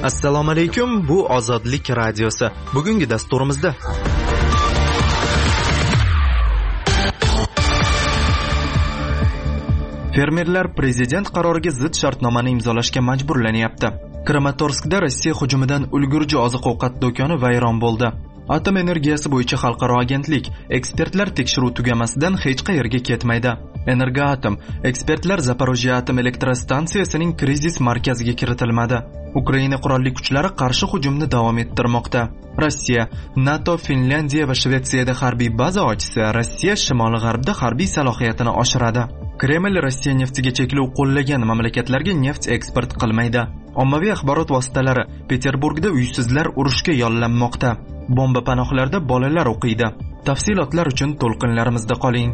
Assalomu alaykum, bu Ozodlik radiosi. Bugungi dasturimizda fermerlar prezident qaroriga zid shartnomani imzolashga majburlanyapti. Kramatorskda Rossiya hujumidan ulgurji oziq-ovqat do'koni vayron bo'ldi. Atom energiyasi bo'yicha xalqaro agentlik ekspertlar tekshiruv tugamasidan hech qayerga ketmaydi. Energoatom ekspertlar Zaporojye atom elektrostansiyasining krizis markaziga kiritilmadi. Ukraina qurolli kuchlari qarshi hujumni davom ettirmoqda. Rossiya, NATO, Finlandiya va Shvetsiyada harbiy baza ochsa, Rossiya shimoli-g'arbda harbiy salohiyatini oshiradi. Kreml Rossiya neftiga cheklov qo'llagan mamlakatlarga neft eksport qilmaydi. Ommaviy axborot vositalari Peterburgda uysizlar urushga yollanmoqda. Bomba panohlarda bolalar o'qiydi. Tafsilotlar uchun to'lqinlarimizda qoling.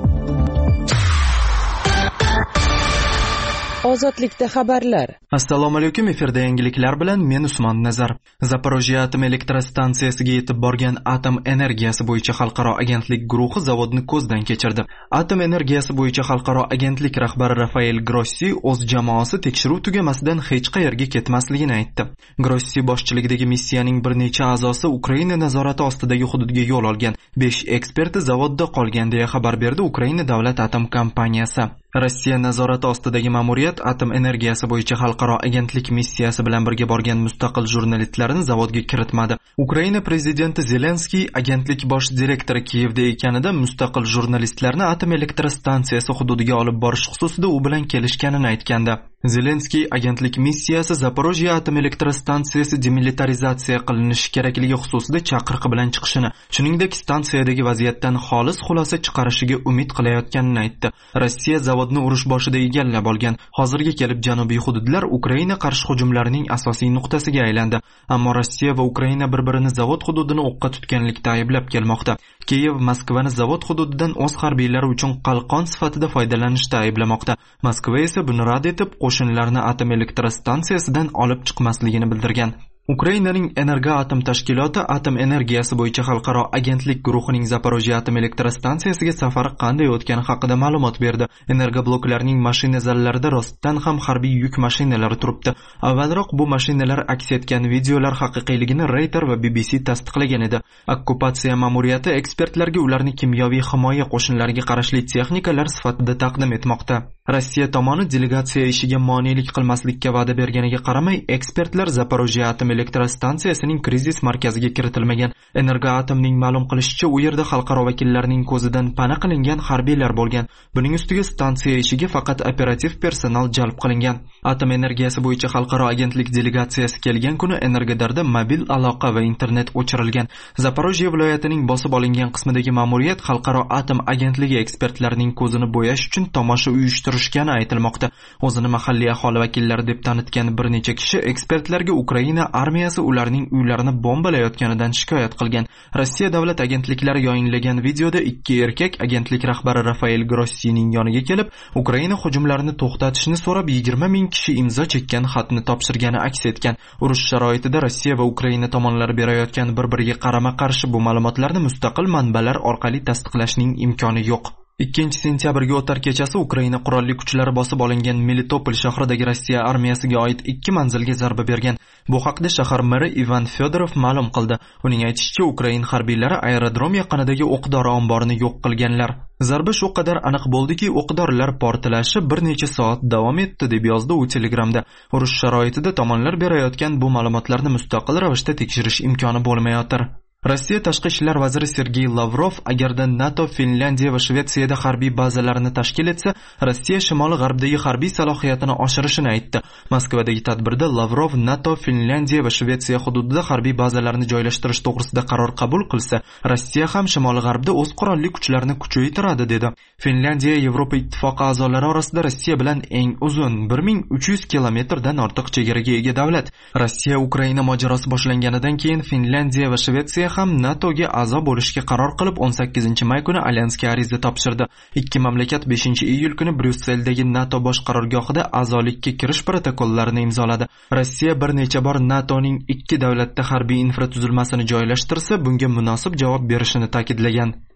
Ozodlikda xabarlar. Assalomu alaykum, efirda yangiliklar bilan men Usmon Nazar. Zaporojye atom elektrostansiyasiga yetib borgan atom energiyasi bo'yicha xalqaro agentlik guruhi zavodni ko'zdan kechirdi. Atom energiyasi bo'yicha xalqaro agentlik rahbari Rafael Grossi o'z jamoasi tekshiruv tugamasidan hech qayerga ketmasligini aytdi. Grossi boshchiligidagi missiyaning bir necha a'zosi Ukraina nazorati ostidagi hududga yo'l olgan. 5 eksperti zavodda qolgan deya xabar berdi Ukraina davlat atom kompaniyasi. Rossiya nazorati ostidagi ma'muriyat atom energiyasi bo'yicha xalqaro agentlik missiyasi bilan birga borgan mustaqil jurnalistlarni zavodga kiritmadi. Ukraina prezidenti Zelenskiy agentlik bosh direktori Kiyevda ekanida mustaqil jurnalistlarni atom elektrostansiyasi hududiga olib borish xususida u bilan kelishganini aytgandi. Zelenskiy agentlik missiyasi Zaporojye atom elektrostansiyasi demilitarizatsiya qilinishi kerakligi xususida chaqiriq bilan chiqishini, shuningdek stansiyadagi vaziyatdan xolis xulosa chiqarishiga umid qilayotganini aytdi. Rossiya zavodni urush boshida egallab olgan. Hozirga kelib janubiy hududlar Ukraina qarshi hujumlarining asosiy nuqtasiga aylandi. Ammo Rossiya va Ukraina bir-birini zavod hududini o'qqa tutganlikda ayblab kelmoqda. Kiyev Moskvani zavod hududidan o'z harbiylari uchun qalqon sifatida foydalanishda ayblamoqda. Moskva esa buni rad etib, qo'shinlarni atom elektrostansiyasidan olib chiqmasligini bildirgan. Ukrainaning Energoatom tashkiloti atom energiyasi bo'yicha xalqaro agentlik guruhining Zaporojye atom elektrostansiyasiga safari qanday o'tgani haqida ma'lumot berdi. Energobloklarning mashina zallarida rostdan ham harbiy yuk mashinalari turibdi. Avvalroq bu mashinalar aks etgan videolar haqiqiyligini Reuters va BBC tasdiqlagan edi. Okkupatsiya ma'muriyati ekspertlarga ularni kimyoviy himoya qo'shinlariga qarashli texnikalar sifatida taqdim etmoqda. Rossiya tomoni delegatsiya ishiga monelik qilmaslikka va'da berganiga qaramay, ekspertlar Zaporojye atom elektrostansiyasining krizis markaziga kiritilmagan. Energoatomning ma'lum qilishicha, u yerda xalqaro vakillarining ko'zidan pana qilingan harbiylar bo'lgan. Buning ustiga stansiya ishiga faqat operativ personal jalb qilingan. Atom energiyasi bo'yicha xalqaro agentlik delegatsiyasi kelgan kuni Energodarda mobil aloqa va internet o'chirilgan. Zaporojye viloyatining bosib olingan qismidagi ma'muriyat xalqaro atom agentligi ekspertlarining ko'zini bo'yash uchun tomosha uyushtirishgani aytilmoqda. O'zini mahalliy aholi vakillari deb tanitgan bir necha kishi ekspertlarga Ukraina armiyasi ularning uylarini bombalayotganidan shikoyat qilgan. Rossiya davlat agentliklari yayinlagan videoda ikki erkak agentlik rahbari Rafael Grossining yoniga kelib, Ukraina hujumlarini to'xtatishni so'rab 20 ming kishi imzo chekkan xatni topshirgani aks etgan. Urush sharoitida Rossiya va Ukraina tomonlari berayotgan bir-biriga qarama-qarshi bu ma'lumotlarni mustaqil manbalar orqali tasdiqlashning imkoni yo'q. 2 sentyabrga o'tar kechasi Ukraina qurolli kuchlari bosib olingan Melitopol shahridagi Rossiya armiyasiga oid 2 manzilga zarba bergan. Bu haqda shahar meri Ivan Fedorov ma'lum qildi. Uning aytishicha, Ukraina harbiylari aerodrom yaqinidagi o'q-dori omborini yo'q qilganlar. Zarba shu qadar aniq bo'ldiki, o'q-dorilar portlashi bir necha soat davom etdi, deb yozdi u Telegramda. Urush sharoitida tomonlar berayotgan bu ma'lumotlarni mustaqil ravishda tekshirish imkoni bo'lmayotir. Rossiya tashqi ishlar vaziri Sergey Lavrov agarda NATO, Finlandiya va Shvetsiyada harbiy bazalarini tashkil etsa, Rossiya shimoli-g'arbdagi harbiy salohiyatini oshirishini aytdi. Moskvadagi tadbirda Lavrov NATO, Finlandiya va Shvetsiya hududida harbiy bazalarni joylashtirish to'g'risida qaror qabul qilsa, Rossiya ham shimoli-g'arbda o'z qurolli kuchlarini kuchaytiradi dedi. Finlandiya Yevropa ittifoqi a'zolari orasida Rossiya bilan eng uzun 1300 kilometrdan ortiq chegaraga ega davlat. Rossiya Ukraina mojarosi boshlanganidan keyin Finlandiya va Shvetsiya ham NATOga a'zo bo'lishga qaror qilib 18-may kuni alyansga ariza topshirdi. Ikki mamlakat 5-iyul kuni Bryusseldagi NATO bosh qarorgohida a'zolikka kirish protokollarini imzoladi. Rossiya bir necha bor NATOning ikki davlatda harbiy infratuzilmasini joylashtirsa, bunga munosib javob berishini ta'kidlagan.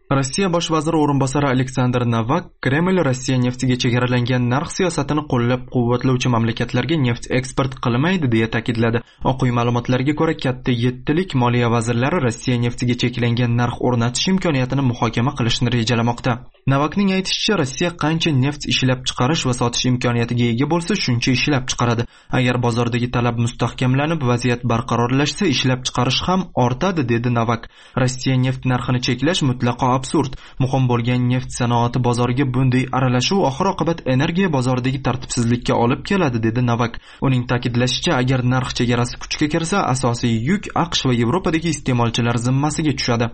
Rossiya bosh vaziri o'rinbosari Aleksandr Novak Kreml Rossiya neftiga chegaralangan narx siyosatini qo'llab-quvvatlovchi mamlakatlarga neft eksport qilmaydi deya ta'kidladi. Oq uy ma'lumotlariga ko'ra, katta 7lik moliya vazirlari Rossiya neftiga cheklangan narx o'rnatish imkoniyatini muhokama qilishni rejalamoqda. Novakning aytishicha, Rossiya qancha neft ishlab chiqarish va sotish imkoniyatiga ega bo'lsa, shuncha ishlab chiqaradi. Agar bozordagi talab mustahkamlanib, vaziyat barqarorlashsa, ishlab chiqarish ham ortadi, dedi Novak. Rossiya neft narxini cheklash mutlaqo absurd. Muhim bo'lgan neft sanoati bozoriga bunday aralashuv oxir-oqibat energiya bozoridagi tartibsizlikka olib keladi, dedi Novak. Uning ta'kidlashicha, agar narx chegarasi kuchga kirsa, asosiy yuk AQSh va Yevropadagi iste'molchilar zimmasiga tushadi.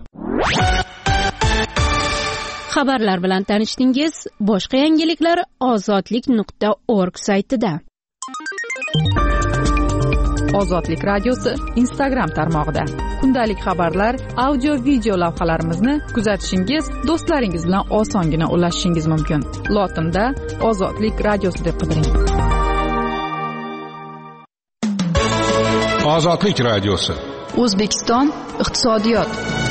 Xabarlar bilan tanishdingiz. Boshqa yangiliklar ozodlik.org saytida. Ozodlik radiosi Instagram tarmog'ida. Kundalik xabarlar, audio, video lavhalarimizni kuzatishingiz, do'stlaringiz bilan osongina ulashishingiz mumkin. Lotinda Ozodlik radiosi deb qidiring. Ozodlik radiosi. O'zbekiston iqtisodiyot.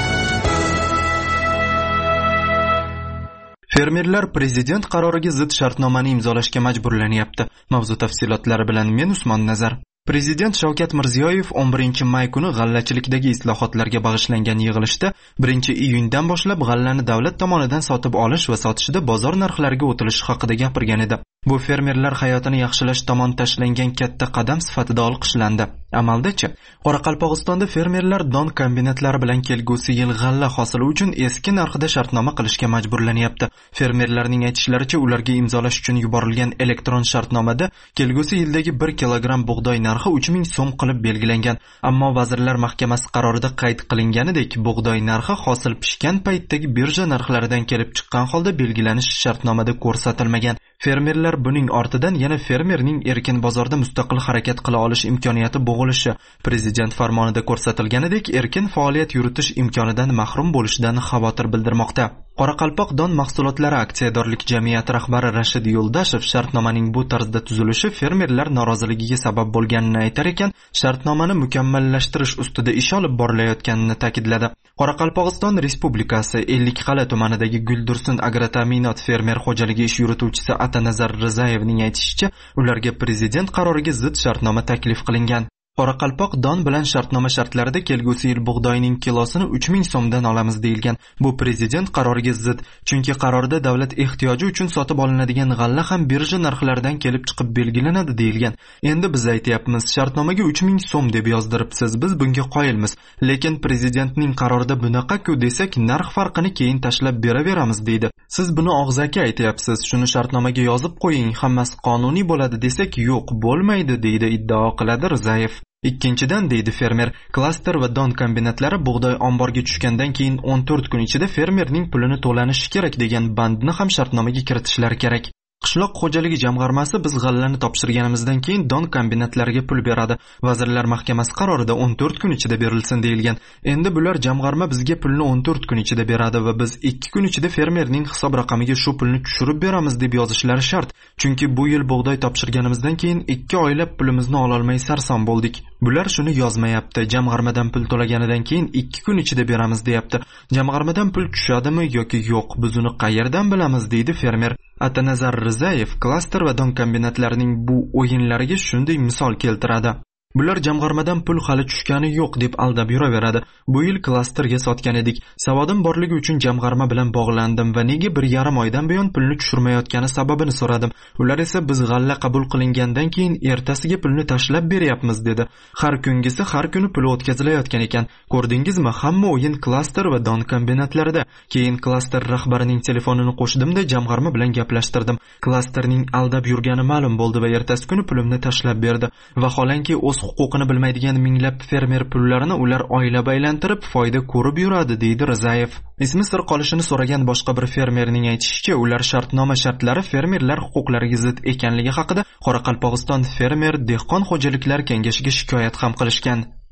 Fermerlar prezident qaroriga zid shartnomani imzolashga majburlanyapti. Mavzu tafsilotlari bilan men Usmon Nazar. Prezident Shavkat Mirziyoyev 11-may kuni g'allachilikdagi islohotlarga bag'ishlangan yig'ilishda 1-iyundan boshlab g'allani davlat tomonidan sotib olish va sotishda bozor narxlariga o'tilishi haqida gapirgan edi. Bu fermerlar hayotini yaxshilash tomon tashlangan katta qadam sifatida olqishlandi. Amalda-chi, Qoraqalpog'istonda fermerlar don kombinatlari bilan kelgusi yil g'alla hosili uchun eski narxida shartnoma qilishga majburlanyapti. Fermerlarning aytishlaricha, ularga imzolash uchun yuborilgan elektron shartnomada kelgusi yildagi 1 kilogramm bug'doy narxi 3000 so'm qilib belgilangan. Ammo Vazirlar Mahkamasi qarorida qayd qilinganidek, bug'doy narxi hosil pishgan paytdagi birja narxlaridan kelib chiqqan holda belgilanishi shartnomada ko'rsatilmagan. Fermerlar buning ortidan yana fermerning erkin bozorda mustaqil harakat qila olish imkoniyati bo'g'ilishi, prezident farmonida ko'rsatilganidek erkin faoliyat yuritish imkonidan mahrum bo'lishidan xavotir bildirmoqda. Qoraqalpoq don mahsulotlari aksiyadorlik jamiyati rahbari Rashid Yo'ldashev shartnomaning bu tarzda tuzilishi fermerlar noroziligiga sabab bo'lganini aytar ekan, shartnomani mukammallashtirish ustida ish olib borilayotganini ta'kidladi. Qoraqalpog'iston Respublikasi Ellikqal'a tumanidagi Guldursun agrota'minot fermer xo'jaligi ish yurituvchisi Atanazar Rizayevning aytishicha, ularga prezident qaroriga zid shartnoma taklif qilingan. Qoraqalpoq don bilan shartnoma shartlarida kelgusi yil bug'doyning kilosini 3000 so'mdan olamiz deyilgan. Bu prezident qaroriga zid, chunki qarorda davlat ehtiyoji uchun sotib olinadigan g'alla ham birja narxlaridan kelib chiqib belgilanadi deyilgan. Endi biz aytayapmiz, shartnomaga 3000 so'm deb yozdiribsiz, biz bunga qoyilmiz. Lekin prezidentning qarorida bunaqa-ku desak, narx farqini keyin tashlab beraveramiz deydi. Siz buni og'zaki aytayapsiz, shuni shartnomaga yozib qo'ying, hammasi qonuniy bo'ladi desak, yo'q, bo'lmaydi deydi, iddao qiladi Rizayev. Ikkinchidan, deydi fermer, klaster va don kombinatlari bug'doy omborga tushgandan keyin 14 kun ichida fermerning pulini to'lanishi kerak degan bandni ham shartnomaga kiritishlari kerak. Qishloq xo'jaligi jamg'armasi biz g'allani topshirganimizdan keyin don kombinatlariga pul beradi. Vazirlar Mahkamasi qarorida 14 kun ichida berilsin deyilgan. Endi bular jamg'arma bizga pulni 14 kun ichida beradi va biz 2 kun ichida fermerning hisob raqamiga shu pulni tushirib beramiz deb yozishlari shart. Chunki bu yil bug'doy topshirganimizdan keyin 2 oylab pulimizni ola olmay sarson bo'ldik. Bular shuni yozmayapti. Jamg'armadan pul to'laganidan keyin 2 kun ichida beramiz deyapti. Jamg'armadan pul tushadimi yoki yo'q, biz uni qayerdan bilamiz, deydi fermer. Atanazar Rizayev klaster va don kombinatlarining bu o'yinlariga shunday misol keltiradi. Bular jamg'armadan pul hali tushgani yo'q deb aldab yuraveradi. Bu yil klasterga sotgan edik. Savodim borligi uchun jamg'arma bilan bog'landim va nega 1,5 oydan buyon pulni tushirmayotgani sababini so'radim. Ular esa biz g'alla qabul qilingandan keyin ertasiga pulni tashlab beryapmiz dedi. Har kungisi har kuni pul o'tkazilayotgan ekan. Ko'rdingizmi, hamma o'yin klaster va don kombinatlarida. Keyin klaster rahbarining telefonini qo'shdim-da jamg'arma bilan gaplashtirdim. Klasterning aldab yurgani ma'lum bo'ldi va ertasi kuni pulimni tashlab berdi. Vaholanki o'z huquqini bilmaydigan minglab fermer pullarini ular oylab aylantirib foyda ko'rib yuradi, deydi Rizayev. Ismi sir qolishini so'ragan boshqa bir fermerning aytishicha, ular shartnoma shartlari fermerlar huquqlariga zid ekanligi haqida Qoraqalpog'iston fermer dehqon xo'jaliklar kengashiga shikoyat ham qilishgan.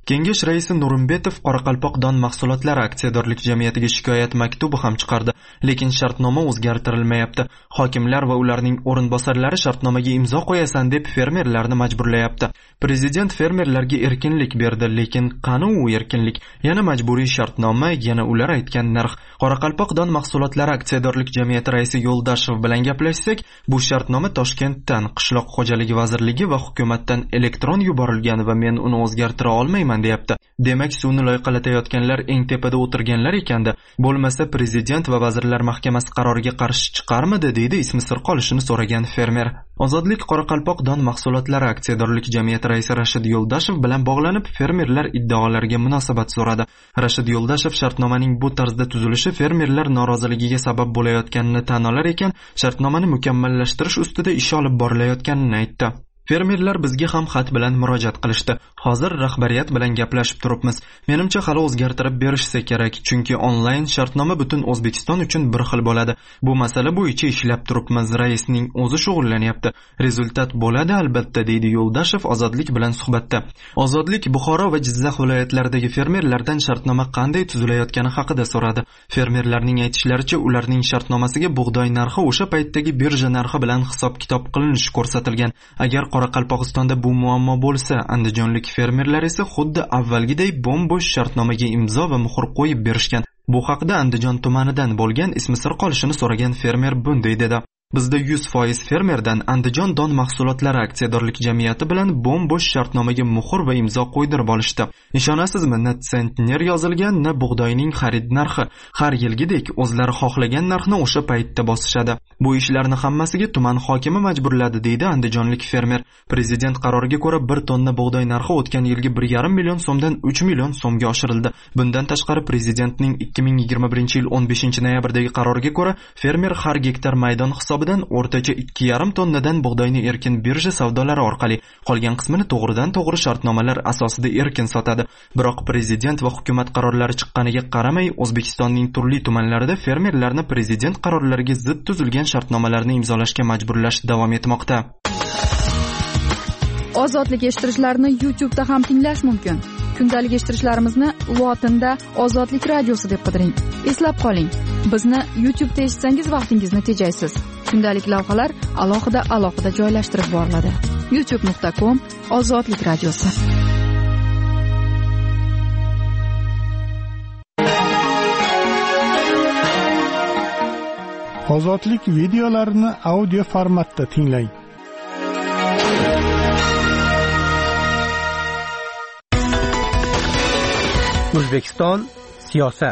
Kengash raisi Nurimbetov Qoraqalpoq don mahsulotlari aksiyadorlik jamiyatiga shikoyat maktubi ham chiqardi, lekin shartnoma o'zgartirilmayapti. Hokimlar va ularning o'rinbosarlari shartnomaga imzo qo'yasan deb fermerlarni majburlayapti. Prezident fermerlarga erkinlik berdi, lekin qani u erkinlik? Yana majburiy shartnoma, yana ular aytgan narx. Qoraqalpoq don mahsulotlari aksiyadorlik jamiyati raisi Yo'ldashev bilan gaplashsak, bu shartnoma Toshkentdan, Qishloq xo'jaligi vazirligi va hukumatdan elektron yuborilgan va men uni o'zgartira olmayman deyapti. Demak, suvni loyihalatayotganlar eng tepada o'tirganlar ekanda. Bo'lmasa prezident va vazirlar mahkamasi qaroriga qarshi chiqarmidi, deydi ismi sir qolishini so'ragan fermer. Ozodlik Qoraqalpoq don mahsulotlari aksiyadorlik jamiyati raisi Rashid Yo'ldashev bilan bog'lanib, fermerlar iddaolariga munosabat so'radi. Rashid Yo'ldashev shartnomaning bu tarzda tuzilishi fermerlar noroziligiga sabab bo'layotganini tan olar ekan, shartnomani mukammallashtirish ustida ish olib borilayotganini aytdi. Fermerlar bizga ham xat bilan murojaat qilishdi. Hozir rahbariyat bilan gaplashib turibmiz. Menimcha hali o'zgartirib berishsa kerak, chunki onlayn shartnoma butun O'zbekiston uchun bir xil bo'ladi. Bu masala bo'yicha ishlab turibmiz. Raisning o'zi shug'ullanyapti. Rezultat bo'ladi albatta, deydi Yo'ldashev Ozodlik bilan suhbatda. Ozodlik Buxoro va Jizzax viloyatlaridagi fermerlardan shartnoma qanday tuzilayotgani haqida so'radi. Fermerlarning aytishlaricha, ularning shartnomasiga bug'doy narxi o'sha paytdagi birja narxi bilan hisob-kitob qilinishi ko'rsatilgan. Agar Qoraqalpog'istonda bu muammo bo'lsa, andijonlik fermerlar esa xuddi avvalgiday bo'm-bo'sh shartnomaga imzo va muhr qo'yib berishgan. Bu haqda Andijon tumanidan bo'lgan ismi sir qolishini so'ragan fermer bunday dedi: Bizda 100% fermerdan Andijon don mahsulotlari aksiyadorlik jamiyati bilan bo'm-bo'sh shartnomaga muhr va imzo qo'ydirib olishdi. Ishonasizmi, na sentner yozilgan, na bug'doyning xarid narxi. Har yilgidek o'zlari xohlagan narxni o'sha paytda bosishadi. Bu ishlarni hammasiga tuman hokimi majburladi, deydi andijonlik fermer. Prezident qaroriga ko'ra 1 tonna bug'doy narxi o'tgan yilgi 1,5 million so'mdan 3 million so'mga oshirildi. Bundan tashqari prezidentning 2021-yil 15-noyabrdagi qaroriga ko'ra fermer har gektar maydon hisobidan o'rtacha 2,5 tonnadan bug'doyni erkin birja savdolari orqali, qolgan qismini to'g'ridan-to'g'ri shartnomalar asosida erkin sotadi. Biroq prezident va hukumat qarorlari chiqqaniga qaramay, O'zbekistonning turli tumanlarida fermerlarni prezident qarorlariga zid tuzilgan shartnomalarni imzolashga majburlash davom etmoqda. Ozodlik eshittirishlarni YouTube'da ham tinglash mumkin. Kundalik eshittirishlarimizni lotinda Ozodlik radiosi deb qidiring. Eslab qoling, bizni YouTube'da eshitsangiz vaqtingizni tejaysiz. Kundalik lavhalar alohida joylashtirib boriladi. youtube.com/Ozodlik radiosi. Ozodlik videolarini audio formatda tinglang. O'zbekiston siyosat.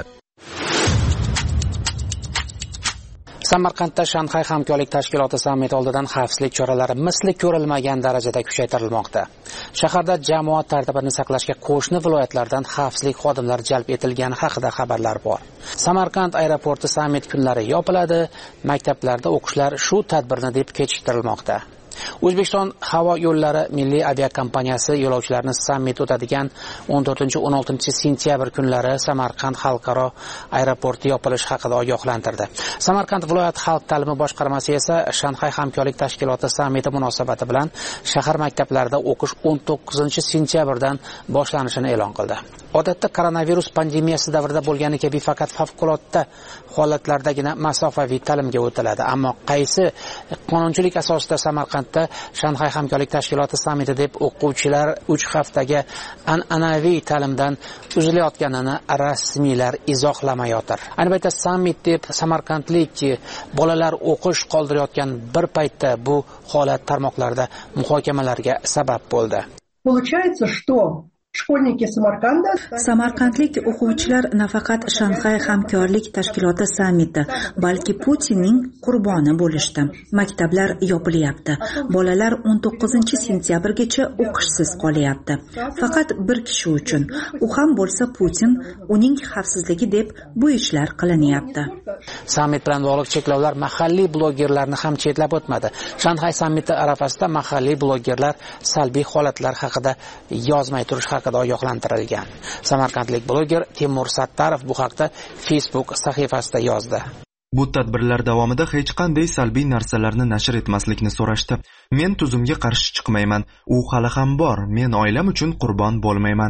Samarqandda Shanxay hamkorlik tashkiloti sammiti oldidan xavfsizlik choralari misli ko'rilmagan darajada kuchaytirilmoqda. Shaharda jamoat tartibini saqlashga qo'shni viloyatlardan xavfsizlik xodimlari jalb etilgani haqida xabarlar bor. Samarqand aeroporti sammit kunlari yopiladi, maktablarda o'qishlar shu tadbirni deb kechiktirilmoqda. O'zbekiston havo yo'llari milliy aviakompaniyasi yo'lovchilarni sammit o'tadigan 14-16 sentyabr kunlari Samarqand xalqaro aeroporti yopilishi haqida ogohlantirdi. Samarqand viloyat xalq ta'limi boshqarmasi esa Shanxay hamkorlik tashkiloti sammiti munosabati bilan shahar maktablarida o'qish 19 sentyabrdan boshlanishini e'lon qildi. Odatda koronavirus pandemiyasi davrida bo'lgani kabi faqat favqulodda holatlardagina masofaviy ta'limga o'tiladi. Ammo qaysi qonunchilik asosida Samarqandda Shanxay hamkorlik tashkiloti sammiti deb o'quvchilar 3 haftaga an'anaviy ta'limdan uzilayotganini rasmiylar izohlamayotir. Ayni paytda sammit deb samarqandlik bolalar o'qish qoldirayotgan bir paytda bu holat tarmoqlarda muhokamalarga sabab bo'ldi. Получается, что Samarqandlik o'quvchilar nafaqat Shanxay hamkorlik tashkiloti sammiti, balki Putinning qurboni bo'lishdi. Maktablar yopilyapti. Bolalar 19 sentyabrgacha o'qishsiz qolyapti. Faqat bir kishi uchun. U ham bo'lsa Putin, uning xavfsizligi deb bu ishlar qilinyapti. Sammit bilan bog'liq cheklovlar mahalliy blogerlarni ham chetlab o'tmadi. Shanxay sammiti arafasida mahalliy blogerlar salbiy holatlar haqida yozmay turish haqida ogohlantirilgan. Samarqandlik bloger Timur Sattarov bu haqda Facebook sahifasida yozdi. Bu tadbirlar davomida hech qanday salbiy narsalarni nashr etmaslikni so'rashdi. Men tuzumga qarshi chiqmayman. U hali ham bor. Men oilam uchun qurbon bo'lmayman.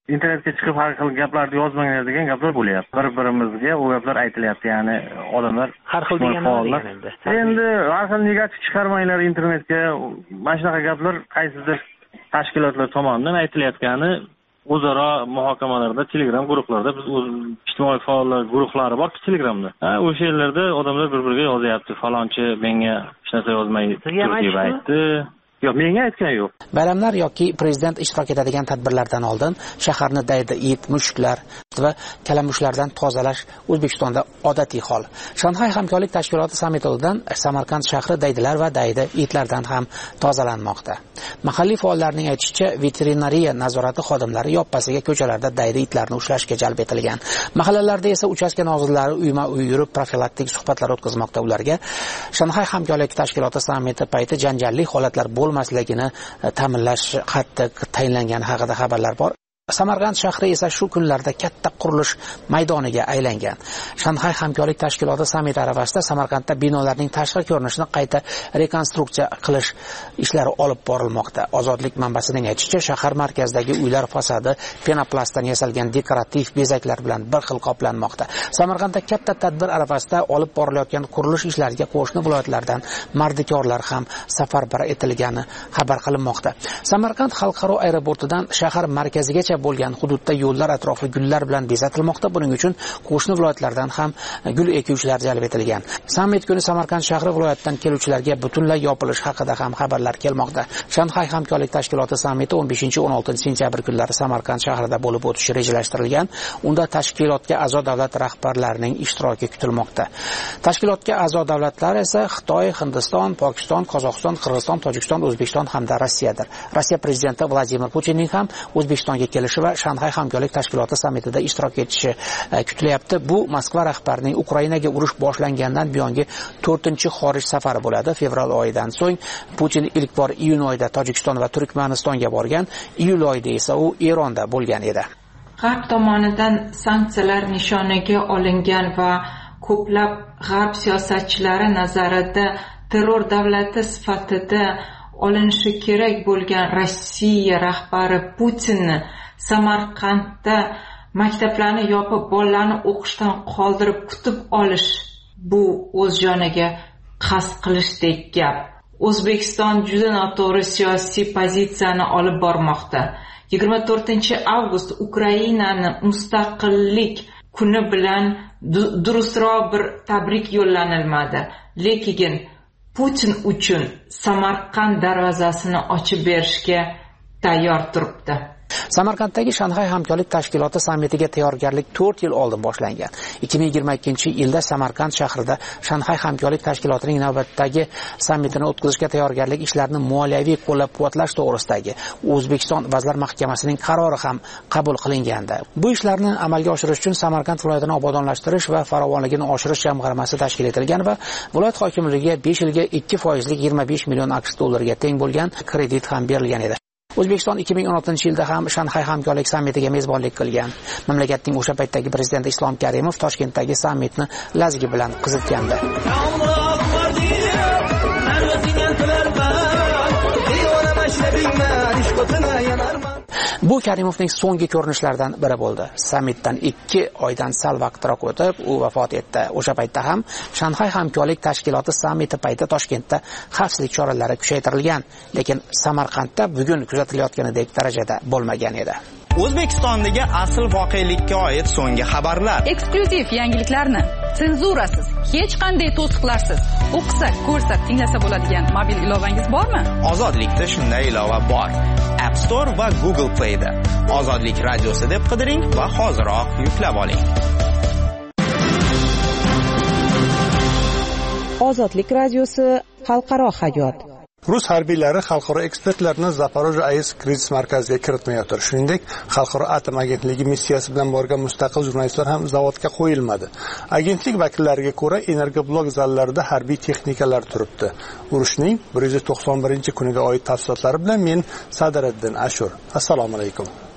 internetga chiqib har xil gaplarni yozmanglar degan gaplar bo'lyapti. Bir-birimizga u gaplar aytilyapti, ya'ni odamlar har xil deganlar endi har xil negativ chiqarmanglar internetga. Mana shunaqa gaplar qaysidir tashkilotlar tomonidan aytilayotgani o'zaro muhokamalarda, Telegram guruhlarda biz ijtimoiy faollar guruhlari bor Telegramda. O'sha yerlarda odamlar bir-biriga yozyapti. Falonchi menga hech narsa yozmay deb aytdi. Yo'q, menga aytgan yo'q. Bayramlar yoki prezident ishtirok etadigan tadbirlardan oldin shaharni daydi it, mushuklar va kalamushlardan tozalash O'zbekistonda odatiy hol. Shanxay hamkorlik tashkiloti sammitidan Samarqand shahri daydilar va daydi itlardan ham tozalanmoqda. Mahalliy faollarning aytishicha, veterinariya nazorati xodimlari yoppasiga ko'chalarda daydi itlarni ushlashga jalb etilgan. Mahallalarda esa uchastka nozirlari uyma-uy yurib profilaktik suhbatlar o'tkazmoqda. Ularga Shanxay hamkorlik tashkiloti sammiti payti janjalli holatlar bo'lmasligini ta'minlash qattiq tayinlangani haqida xabarlar bor. Samarqand shahri esa shu kunlarda katta qurilish maydoniga aylangan. Shanxay hamkorlik tashkiloti sammiti arafasida Samarqandda binolarning tashqi ko'rinishini qayta rekonstruksiya qilish ishlari olib borilmoqda. Ozodlik manbasining aytishicha, shahar markazidagi uylar fasadi penoplastdan yasalgan dekorativ bezaklar bilan bir xil qoplanmoqda. Samarqandda katta tadbir arafasida olib borilayotgan qurilish ishlariga qo'shni viloyatlardan mardikorlar ham safarbar etilgani xabar qilinmoqda. Samarqand xalqaro aeroportidan shahar markazigacha bo'lgan hududda yo'llar atrofi gullar bilan bezatilmoqda. Buning uchun qo'shni viloyatlardan ham gul ekuvchilar jalb etilgan. Sammit kuni Samarqand shahri viloyatdan keluvchilarga butunlay yopilish haqida ham xabarlar kelmoqda. Shanxay hamkorlik tashkiloti sammiti 15-16 sentyabr kunlari Samarqand shahrida bo'lib o'tishi rejalashtirilgan. Unda tashkilotga a'zo davlat rahbarlarining ishtiroki kutilmoqda. Tashkilotga a'zo davlatlar esa Xitoy, Hindiston, Pokiston, Qozog'iston, Qirg'iziston, Tojikiston, O'zbekiston hamda Rossiyadir. Rossiya prezidenti Vladimir Putinning ham O'zbekistonga kelishi va Shanxay hamkorlik tashkiloti sammitida ishtirok etishi kutilyapti. Bu Moskva rahbarining Ukrainaga urush boshlangandan buyongi 4-xorij safari bo'ladi. Fevral oyidan so'ng Putin ilk bor iyun oyida Tojikiston va Turkmanistonga borgan. Iyul oyida esa u Eronda bo'lgan edi. G'arb tomonidan sanksiyalar nishoniga olingan va ko'plab g'arb siyosatchilari nazarida terror davlati sifatida olinishi kerak bo'lgan Rossiya rahbari Putinni Samarqandda maktablarni yopib, bolalarni o'qishdan qoldirib kutib olish bu o'z joniga qasd qilishdek gap. O'zbekiston juda noto'g'ri siyosiy pozitsiyani olib bormoqda. 24-avgust Ukrainani mustaqillik kuni bilan durustroq bir tabrik yo'llanilmadi. Lekin Putin uchun Samarqand darvozasini ochib berishga tayyor turibdi. Samarqanddagi Shanxay hamkorlik tashkiloti sammitiga tayyorgarlik 4 yil oldin boshlangan. 2022-yilda Samarqand shahrida Shanxay hamkorlik tashkilotining navbatdagi sammitini o'tkazishga tayyorgarlik ishlarini moliyaviy qo'llab-quvvatlash to'g'risidagi O'zbekiston Vazirlar Mahkamasining qarori ham qabul qilingandi. Bu ishlarni amalga oshirish uchun Samarqand viloyatini obodonlashtirish va farovonligini oshirish jamg'armasi tashkil etilgan va viloyat hokimligiga 5 yilga 2% 25 million AQSh dollariga teng bo'lgan kredit ham berilgan edi. O'zbekiston 2016-yilda ham Shanxay hamkorlik sammitiga mezbonlik qilgan. Mamlakatning o'sha paytdagi prezidenti Islom Karimov Toshkentdagi sammitni lazgi bilan qizitgandi. Bu Karimovning so'nggi ko'rinishlaridan biri bo'ldi. Sammitdan 2 oydan sal vaqtroq o'tib, u vafot etdi. O'sha paytda ham Shanxay hamkorlik tashkiloti sammiti payti Toshkentda xavfsizlik choralari kuchaytirilgan, lekin Samarqandda bugun kuzatilayotganidek darajada bo'lmagan edi. O'zbekistondagi asl voqelikka oid so'nggi xabarlar. Eksklyuziv yangiliklarni senzurasiz, hech qanday to'siqlarsiz o'qisa, ko'rsa, tinglasa bo'ladigan mobil ilovangiz bormi? Ozodlikda shunday ilova bor. App Store va Google Play'da Ozodlik radiosi deb qidiring va hoziroq yuklab oling. Ozodlik radiosi xalqaro hayot. Rus harbiylari xalqaro ekspertlarni Zaporojye AES krizis markaziga kiritmayotir. Shuningdek, Xalqaro atom agentligi missiyasi bilan borgan mustaqil jurnalistlar ham zavodga qo'yilmadi. Agentlik vakillariga ko'ra, energoblok zallarida harbiy texnikalar turibdi. Urushning 191-kuniga oid tafsilotlari bilan men Sadiriddin Ashur. Assalomu alaykum.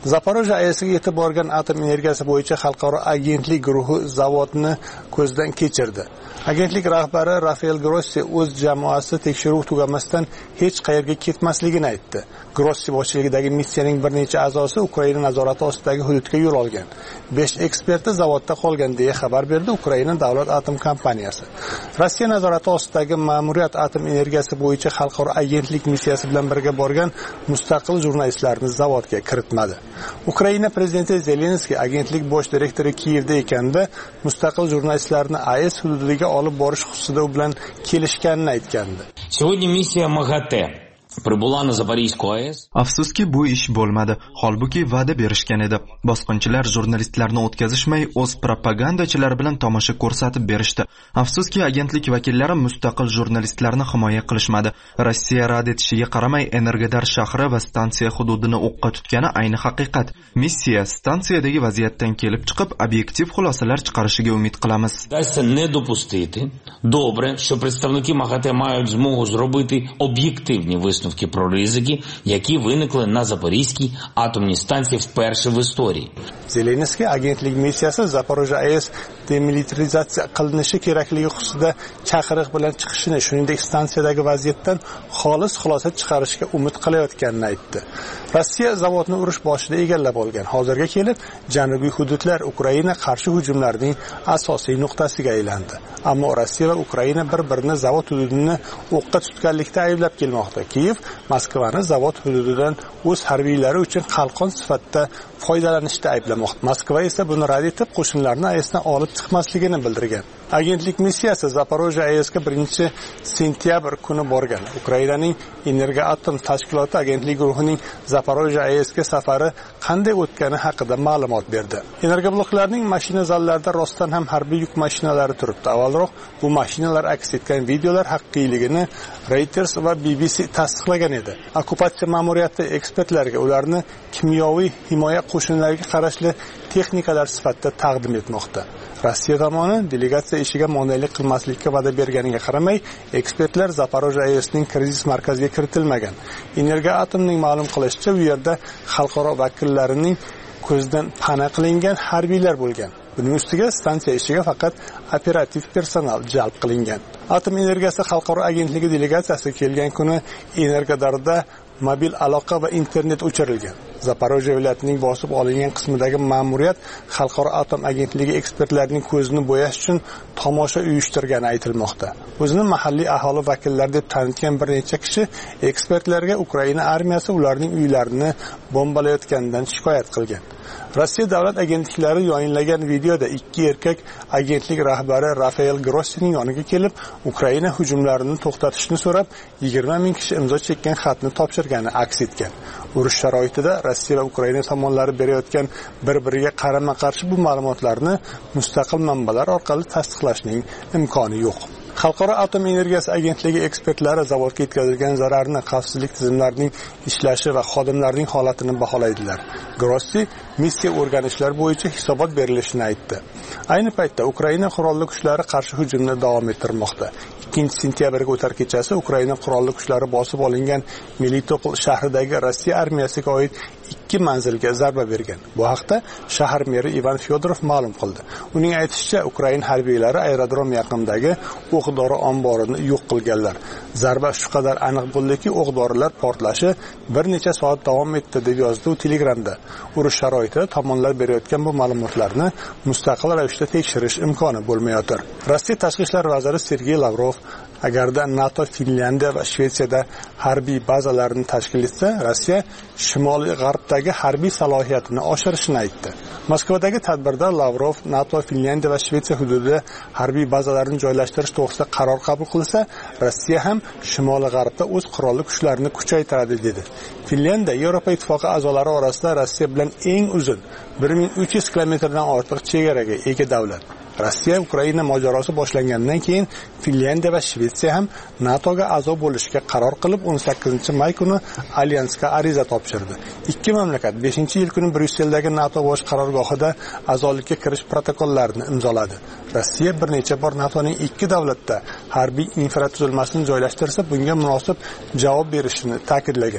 Zaporojye AESga yetib borgan atom energiyasi bo'yicha xalqaro agentlik guruhi zavodni ko'zdan kechirdi. Agentlik rahbari Rafael Grossi o'z jamoasi tekshiruv tugamasdan hech qayerga ketmasligini aytdi. Grossi boshchiligidagi missiyaning bir necha a'zosi Ukraina nazorati ostidagi hududga yo'l olgan. 5 eksperti zavodda qolgan deya xabar berdi Ukraina davlat atom kompaniyasi. Rossiya nazorati ostidagi ma'muriyat atom energiyasi bo'yicha xalqaro agentlik missiyasi bilan birga borgan mustaqil jurnalistlarni zavodga kiritmadi. Ukraina prezidenti Zelenskiy agentlik bosh direktori Kiyevda ekanda mustaqil jurnalistlarni AES hududiga olib borish xususida u bilan kelishganini aytgandi. Сегодня миссия МАГАТЭ прибыла на Запорожскую АЭС. Afsuski bu ish bo'lmadi. Holbuki va'da berishgan edi. Bosqinchilar jurnalistlarni o'tkazishmay o'z propagandachilari bilan tomosha ko'rsatib berishdi. Afsuski agentlik vakillari mustaqil jurnalistlarni himoya qilishmadi. Rossiya rad etishiga qaramay Energodar shahri va stansiya hududini o'qqa tutgani ayni haqiqat. Missiya stansiyadagi vaziyatdan kelib chiqib obyektiv xulosalar chiqarishiga umid qilamiz. Дасться не допустити. Добре, що представники МАГАТЕ мають змогу зробити об'єктивні висновки про ризики, які виникли на Запорізькій атомній станції вперше в історії. Zelenskiy agentlik missiyasi Zaporojye AES demilitarizatsiya qilinishi kerakligi xususida chaqiriq bilan chiqishini, shuningdek stansiyadagi vaziyatdan xolis xulosa chiqarishga umid qilayotganini aytdi. Rossiya zavodni urush boshida egallab olgan. Hozirga kelib janubiy hududlar Ukraina qarshi hujumlarining asosiy nuqtasiga aylandi. Ammo Rossiya va Ukraina bir-birini zavod hududini o'qqa tutganlikda ayblab kelmoqda. Kiyev Moskvani zavod hududidan o'z harbiylari uchun qalqon sifatida foydalanishda ayblamoqda. Moskva esa buni rad etib, qo'shinlarni AESdan olib chiqmasligini bildirgan. Agentlik missiyasi Zaporojye AESga 1-sentyabr kuni borgan. Ukrainaning Energoatom tashkiloti agentlik guruhining Zaporojye AESga safari qanday o'tgani haqida ma'lumot berdi. Energobloklarning mashina zallarida rostdan ham harbiy yuk mashinalari turibdi. Avvalroq bu mashinalar aks etgan videolar haqqiyligini Reuters va BBC tasdiqlagan edi. Okupatsiya ma'muriyati ekspertlarga ularni kimyoviy himoya qo'shinlariga qarashli texnikalar sifatida taqdim etmoqda. Rossiya tomoni delegatsiya ishiga monelik qilmaslikka va'da berganiga qaramay, ekspertlar Zaporojye AESning krizis markaziga kiritilmagan. Energoatomning ma'lum qilishicha, u yerda xalqaro vakillarining ko'zdan pana qilingan harbiylar bo'lgan. Buning ustiga stansiya ishiga faqat operativ personal jalb qilingan. Atom energiyasi xalqaro agentligi delegatsiyasi kelgan kuni Energodarda mobil aloqa va internet o'chirilgan. Zaporojye viloyatining bosib olingan qismidagi ma'muriyat xalqaro atom agentligi ekspertlarining ko'zini bo'yash uchun tomosha uyushtirgani aytilmoqda. O'zini mahalliy aholi vakillari deb tanitgan bir necha kishi ekspertlarga Ukraina armiyasi ularning uylarini bombalayotganidan shikoyat qilgan. Rossiya davlat agentliklari yayinlagan videoda ikki erkak agentlik rahbari Rafael Grossining yoniga kelib, Ukraina hujumlarini to'xtatishni so'rab, 20 ming kishi imzo chekkan xatni topshirgani aks etgan. Urush sharoitida Rossiya va Ukraina tomonlari berayotgan bir-biriga qarama-qarshi bu ma'lumotlarni mustaqil manbalar orqali tasdiqlashning imkoni yo'q. Xalqaro atom energiyasi agentligi ekspertlari zavodga yetkazilgan zararni, xavfsizlik tizimlarining ishlashi va xodimlarning holatini baholaydilar. Grossi missiya o'rganishlar bo'yicha hisobot berilishini aytdi. Ayni paytda Ukraina qurolli kuchlari qarshi hujumni davom ettirmoqda. 2-sentyabrga o'tar kechasi Ukraina qurolli kuchlari bosib olingan Melitopol shahridagi Rossiya armiyasiga oid 2 manzilga zarba bergan. Bu haqda shahar meri Ivan Fyodorov ma'lum qildi. Uning aytishicha, Ukraina harbiylari aerodrom yaqinidagi o'q-dori omborini yo'q qilganlar. Zarba shu qadar aniq bo'ldiki, o'q-dorilar portlashi bir necha soat davom etdi deb yozdi u Telegramda. Urush sharoitida tomonlar berayotgan bu ma'lumotlarni mustaqil ravishda tekshirish imkoni bo'lmayotir. Rossiya tashqi ishlar vaziri Sergey Lavrov agarda NATO, Finlyandiya va Shvetsiyada harbiy bazalarni tashkil etsa, Rossiya shimoliy g'arbdagi harbiy salohiyatini oshirishini aytdi. Moskvadagi tadbirda Lavrov NATO, Finlyandiya va Shvetsiya hududida harbiy bazalarni joylashtirish to'g'risida qaror qabul qilsa, Rossiya ham shimoliy g'arbda o'z qurolli kuchlarini kuchaytiradi dedi. Finlyandiya Yevropa ittifoqi a'zolari orasida Rossiya bilan eng uzun 1300 kilometrdan ortiq chegaraga ega davlat. Rossiya Ukraina mojarosi boshlangandan keyin Finlyandiya va Shvetsiya ham NATOga a'zo bo'lishga qaror qilib 18-may kuni alyansga ariza topshirdi. Ikki mamlakat 5-yil kuni Bryusseldagi NATO bosh qarorgohida a'zolikka kirish protokollarini imzoladi. Rossiya bir necha bor NATOning ikki davlatda harbiy infratuzilmasini joylashtirsa, bunga munosib javob berishini ta'kidlagan.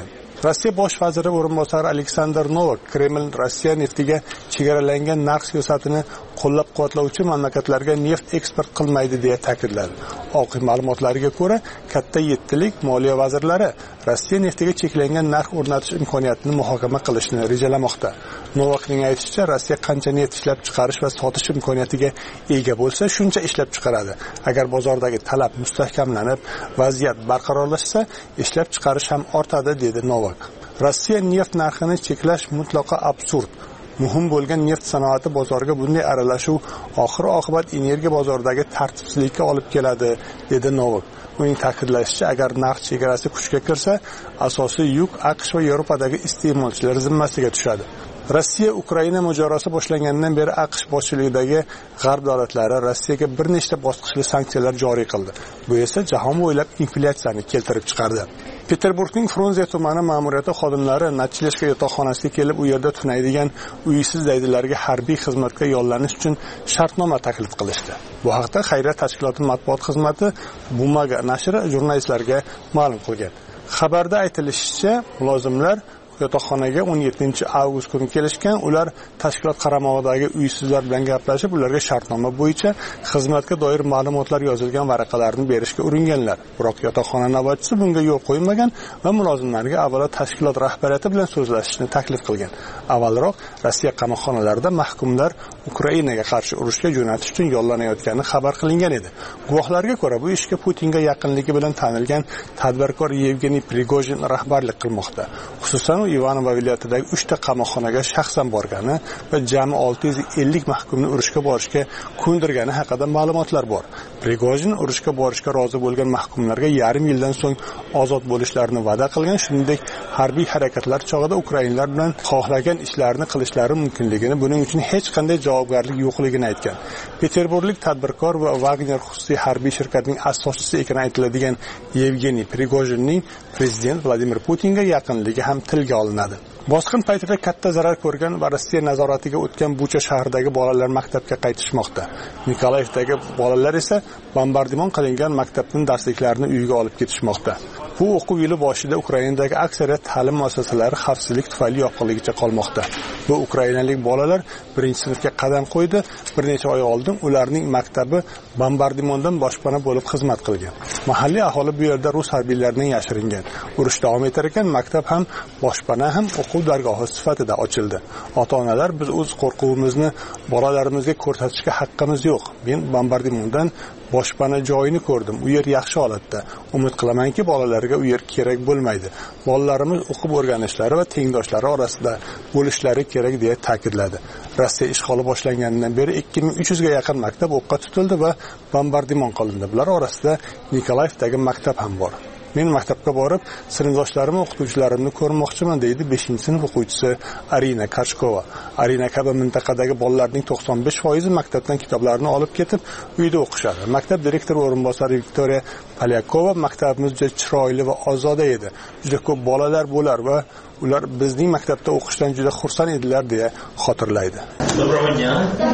Rossiya bosh vaziri o'rinbosari Aleksandr Novak Kreml Rossiya neftiga chegaralangan narx siyosatini qo'llab-quvvatlovchi mamlakatlarga neft eksport qilmaydi deya ta'kidladi. Oq ma'lumotlariga ko'ra, katta 7lik moliya vazirlari Rossiya neftiga cheklangan narx o'rnatish imkoniyatini muhokama qilishni rejalamoqda. Novakning aytishicha, Rossiya qancha neft ishlab chiqarish va sotish imkoniyatiga ega bo'lsa, shuncha ishlab chiqaradi. Agar bozordagi talab mustahkamlanib, vaziyat barqarorlashsa, ishlab chiqarish ham ortadi, dedi Novak. Rossiya neft narxini cheklash mutlaqo absurd. Muhim bo'lgan neft sanoati bozoriga bunday aralashuv oxir-oqibat energiya bozoridagi tartibsizlikka olib keladi, dedi Novak. Uning ta'kidlashicha, agar narx chegarasi kuchga kirsa, asosiy yuk AQSh va Yevropadagi iste'molchilar zimmasiga tushadi. Rossiya Ukraina mojarosi boshlangandan beri AQSh boshchiligidagi g'arb davlatlari Rossiyaga bir nechta bosqichli sanksiyalar joriy qildi. Bu esa jahon bo'ylab inflyatsiyani keltirib chiqardi. Peterburgning Frunze tumani ma'muriyati xodimlari Natchileshka yotoqxonasiga kelib, u yerda tunaydigan uysiz daydilarga harbiy xizmatga yollanish uchun shartnoma taklif qilishdi. Bu haqda xayriya tashkiloti matbuot xizmati Bumaga nashri jurnalistlarga ma'lum qilgan. Xabarda aytilishicha, mulozimlar yotoqxonaga 17-avgust kuni kelishgan. Ular tashkilot qaramog'idagi uysizlar bilan gaplashib, ularga shartnoma bo'yicha xizmatga doir ma'lumotlar yozilgan varaqalarni berishga uringanlar. Biroq yotoqxona navbatchisi bunga yo'l qo'ymagan va mulozimlarga avvalo tashkilot rahbariyati bilan so'zlashishni taklif qilgan. Avvalroq Rossiya qamoqxonalarida mahkumlar Ukrainaga qarshi urushga jo'natish uchun yollanayotgani xabar qilingan edi. Guvohlarga ko'ra, bu ishga Putinga yaqinligi bilan tanilgan tadbirkor Yevgeniy Prigojin rahbarlik qilmoqda. Xususan, Ivanovo viloyatidagi 3 ta qamoqxonaga shaxsan borgani va jami 650 mahkumni urushga borishga ko'ndirgani haqida ma'lumotlar bor. Prigojin urushga borishga rozi bo'lgan mahkumlarga yarim yildan so'ng ozod bo'lishlarini va'da qilgan, shuningdek harbiy harakatlar chog'ida ukrainlar bilan xohlagan ishlarni qilishlari mumkinligini, buning uchun hech qanday javobgarlik yo'qligini aytgan. Peterburglik tadbirkor va Wagner xususiy harbiy shirkatining asoschisi ekani aytiladigan Yevgeniy Prigojinning prezident Vladimir Putinga yaqinligi ham tilga olinadi. Bosqin paytida katta zarar ko'rgan va Rossiya nazoratiga o'tgan Bucha shahridagi bolalar maktabga qaytishmoqda. Nikolayevdagi bolalar esa bombardimon qilingan maktabning darsliklarini uyiga olib ketishmoqda. Bu o'quv yili boshida Ukrainadagi aksariyat ta'lim muassasalari xavfsizlik tufayli yopiqligicha qolmoqda. Bu ukrainalik bolalar 1-sinfga qadam qo'ydi. Bir necha oy oldin ularning maktabi bombardimondan boshpana bo'lib xizmat qilgan. Mahalliy aholi bu yerda rus harbiylarining yashiringan. Urush davom etar ekan, maktab ham boshpana ham o'quv dargohi sifatida ochildi. Ota-onalar, biz o'z qo'rquvimizni bolalarimizga ko'rsatishga haqqimiz yo'q. Men bombardimondan boshpana joyini ko'rdim. U yer yaxshi holatda. Umid qilamanki, bolalarga u yer kerak bo'lmaydi. Bolalarimiz o'qib o'rganishlari va tengdoshlari orasida bo'lishlari kerak deya ta'kidladi. Rossiya ishg'oli boshlanganidan beri 2300 ga yaqin maktab o'qqa tutildi va bombardimon qilindi. Bular orasida Nikolayevdagi maktab ham bor. Men maktabga borib, sinfdoshlarim, o'qituvchilarimni ko'rmoqchiman, deydi 5-sinf o'quvchisi Arina Kachkova. Arina kabi mintaqadagi bolalarning 95% maktabdan kitoblarini olib ketib, uyda o'qishadi. Maktab direktori o'rinbosari Viktoriya Polyakova, maktabimiz juda chiroyli va ozoda edi. Juda ko'p bolalar bo'lar va ular bizning maktabda o'qishdan juda xursand edilar deya xotirlaydi. Доброго дня.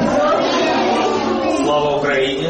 Слава Украине.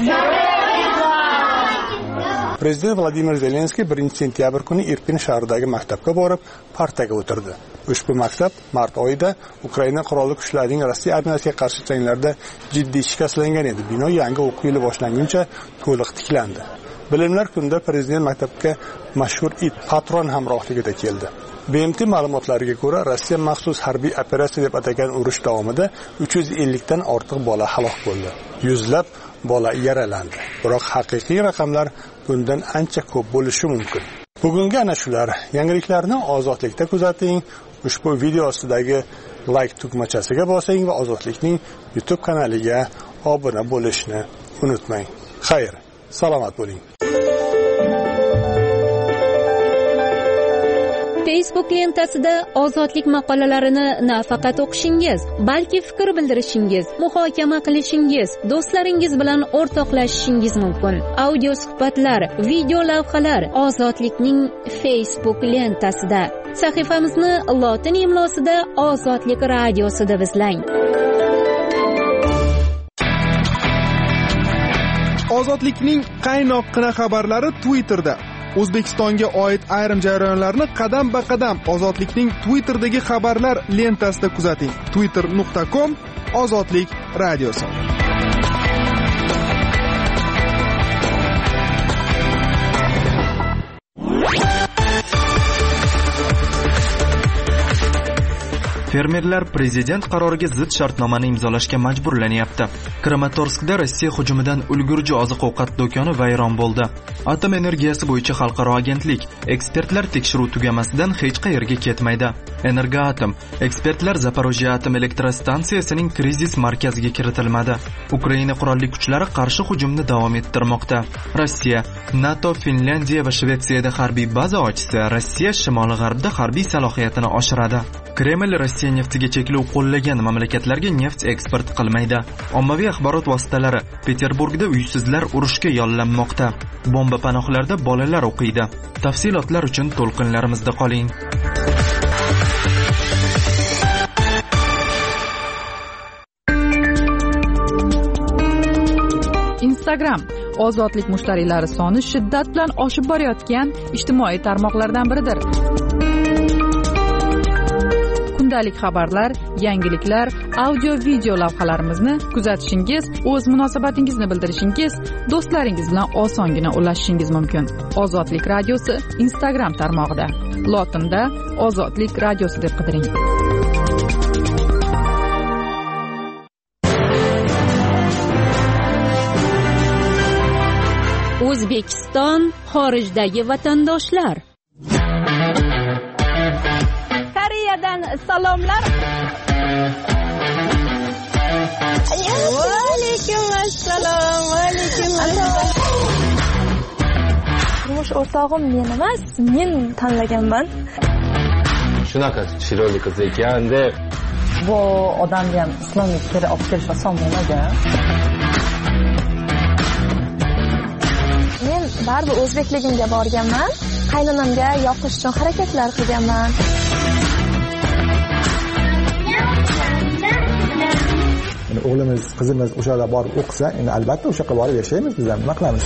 Prezident Vladimir Zelenskiy 1-sentyabr kuni Irpin shahridagi maktabga borib, partaga o'tirdi. Ushbu maktab mart oyida Ukraina qurolli kuchlarining Rossiya armiyasiga qarshi janglarda jiddiy shikastlangan edi. Bino yangi o'quv yili boshlanguncha to'liq tiklandi. Bilimlar kunida prezident maktabga mashhur it Patron hamrohligida keldi. BMT ma'lumotlariga ko'ra, Rossiya maxsus harbiy operatsiya deb atagan urush davomida 350 dan ortiq bola halok bo'ldi. Yuzlab bola yaralandi. Biroq haqiqiy raqamlar bundan ancha ko'p bo'lishi mumkin. Bugungi ana shular. Yangiliklarni Ozodlikda kuzating. Ushbu video ostidagi like tugmachasiga bosing va Ozodlikning YouTube kanaliga obuna bo'lishni unutmang. Xayr, salomat bo'ling. Facebook lentasida ozodlik maqolalarini nafaqat o'qishingiz, balki fikr bildirishingiz, muhokama qilishingiz, do'stlaringiz bilan o'rtoqlashishingiz mumkin. Audio suhbatlar, video lavhalar Ozodlikning Facebook lentasida. Sahifamizni lotin imlosida Ozodlik radiosida izlang. Ozodlikning qaynoqqina xabarlari Twitterda. O'zbekistonga oid ayrim jarayonlarni qadam-ba-qadam Ozodlikning Twitter'dagi xabarlar lentasida kuzating. twitter.com/ozodlik radiosi. Fermerlar prezident qaroriga zid shartnomani imzolashga majburlanyapti. Kramatorskda Rossiya hujumidan ulgurji oziq-ovqat do'koni vayron bo'ldi. Atom energiyasi bo'yicha xalqaro agentlik ekspertlar tekshiruv tugamasidan hech qayerga ketmaydi. Energoatom ekspertlar Zaporojye atom elektrostansiyasining krizis markaziga kiritilmadi. Ukraina qurolli kuchlari qarshi hujumni davom ettirmoqda. Rossiya, NATO, Finlandiya va Shvetsiyada harbiy baza ochsa, Rossiya shimoli-g'arbda harbiy salohiyatini oshiradi. Kreml Rossiya neftiga cheklov qo'llagan mamlakatlarga neft eksport qilmaydi. Ommaviy axborot vositalari Peterburgda uysizlar urushga yollanmoqda. Bomba panohlarda bolalar o'qiydi. Tafsilotlar uchun to'lqinlarimizda qoling. Instagram ozodlik mushtariylari soni shiddat bilan oshib borayotgan ijtimoiy tarmoqlardan biridir. Kundalik xabarlar, yangiliklar, audio-video lavhalarimizni kuzatishingiz, o'z munosabatingizni bildirishingiz, do'stlaringiz bilan osongina ulashishingiz mumkin. Ozodlik radiosi Instagram tarmog'ida. Lotinda Ozodlik radiosi deb qidiring. O'zbekiston xorijdagi vatandoshlar. Koreyadan salomlar. Alaykum assalom. Alaykum assalom. Turmush o'rtog'im men emas, men tanlaganman. Shunaqa chiroyli qiz ekan deb. Bu odamga ham islomga kirib olib kelish oson bo'lmagan. Men baribir o'zbekligimga borganman. Qaynonamga yoqish uchun harakatlar qilganman. O'g'limiz, qizimiz o'sha yerga borib o'qisa, endi albatta o'sha yerga borib yashaymiz, biz ham nima qilamiz?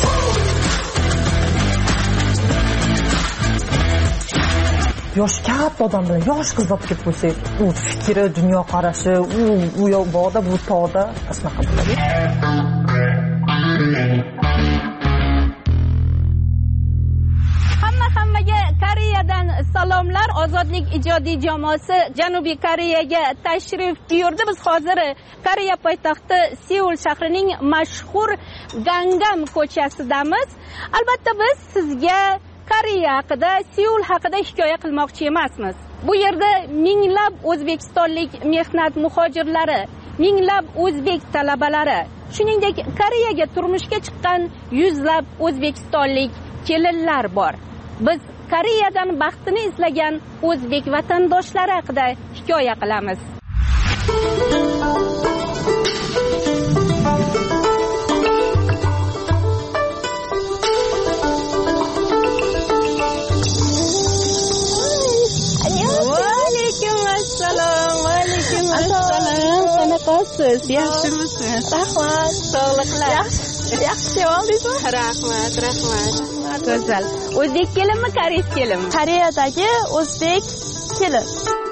Yosh katta odam bilan yosh qiz olib kelib qo'ysak, u fikri, dunyo qarashi, u yoq bog'da, bu tog'da asnaqa bo'ladi. Hammaga Koreyadan salomlar. Ozodlik ijodiy jamoasi Janubiy Koreyaga tashrif buyurdi. Biz hozir Koreya poytaxti Seul shahrining mashhur Gangnam ko'chasidamiz. Albatta biz sizga Koreya haqida, Seul haqida hikoya qilmoqchi emasmiz. Bu yerda minglab o'zbekistonlik mehnat muhojirlari, minglab o'zbek talabalari, shuningdek Koreyaga turmushga chiqqan yuzlab o'zbekistonlik kelinlar bor. Biz Koreyadan baxtini izlagan o'zbek vatandoshlari haqida hikoya qilamiz. Alaykum assalom. Alaykum assalom. Qanaqasiz? Yaxshimisiz? Rahmat. Sog'liklar. Yaxshi oldingizmi? Rahmat, rahmat. Go'zal. O'zbek kelinmi, koreys kelinmi? Koreyadagi o'zbek kelin.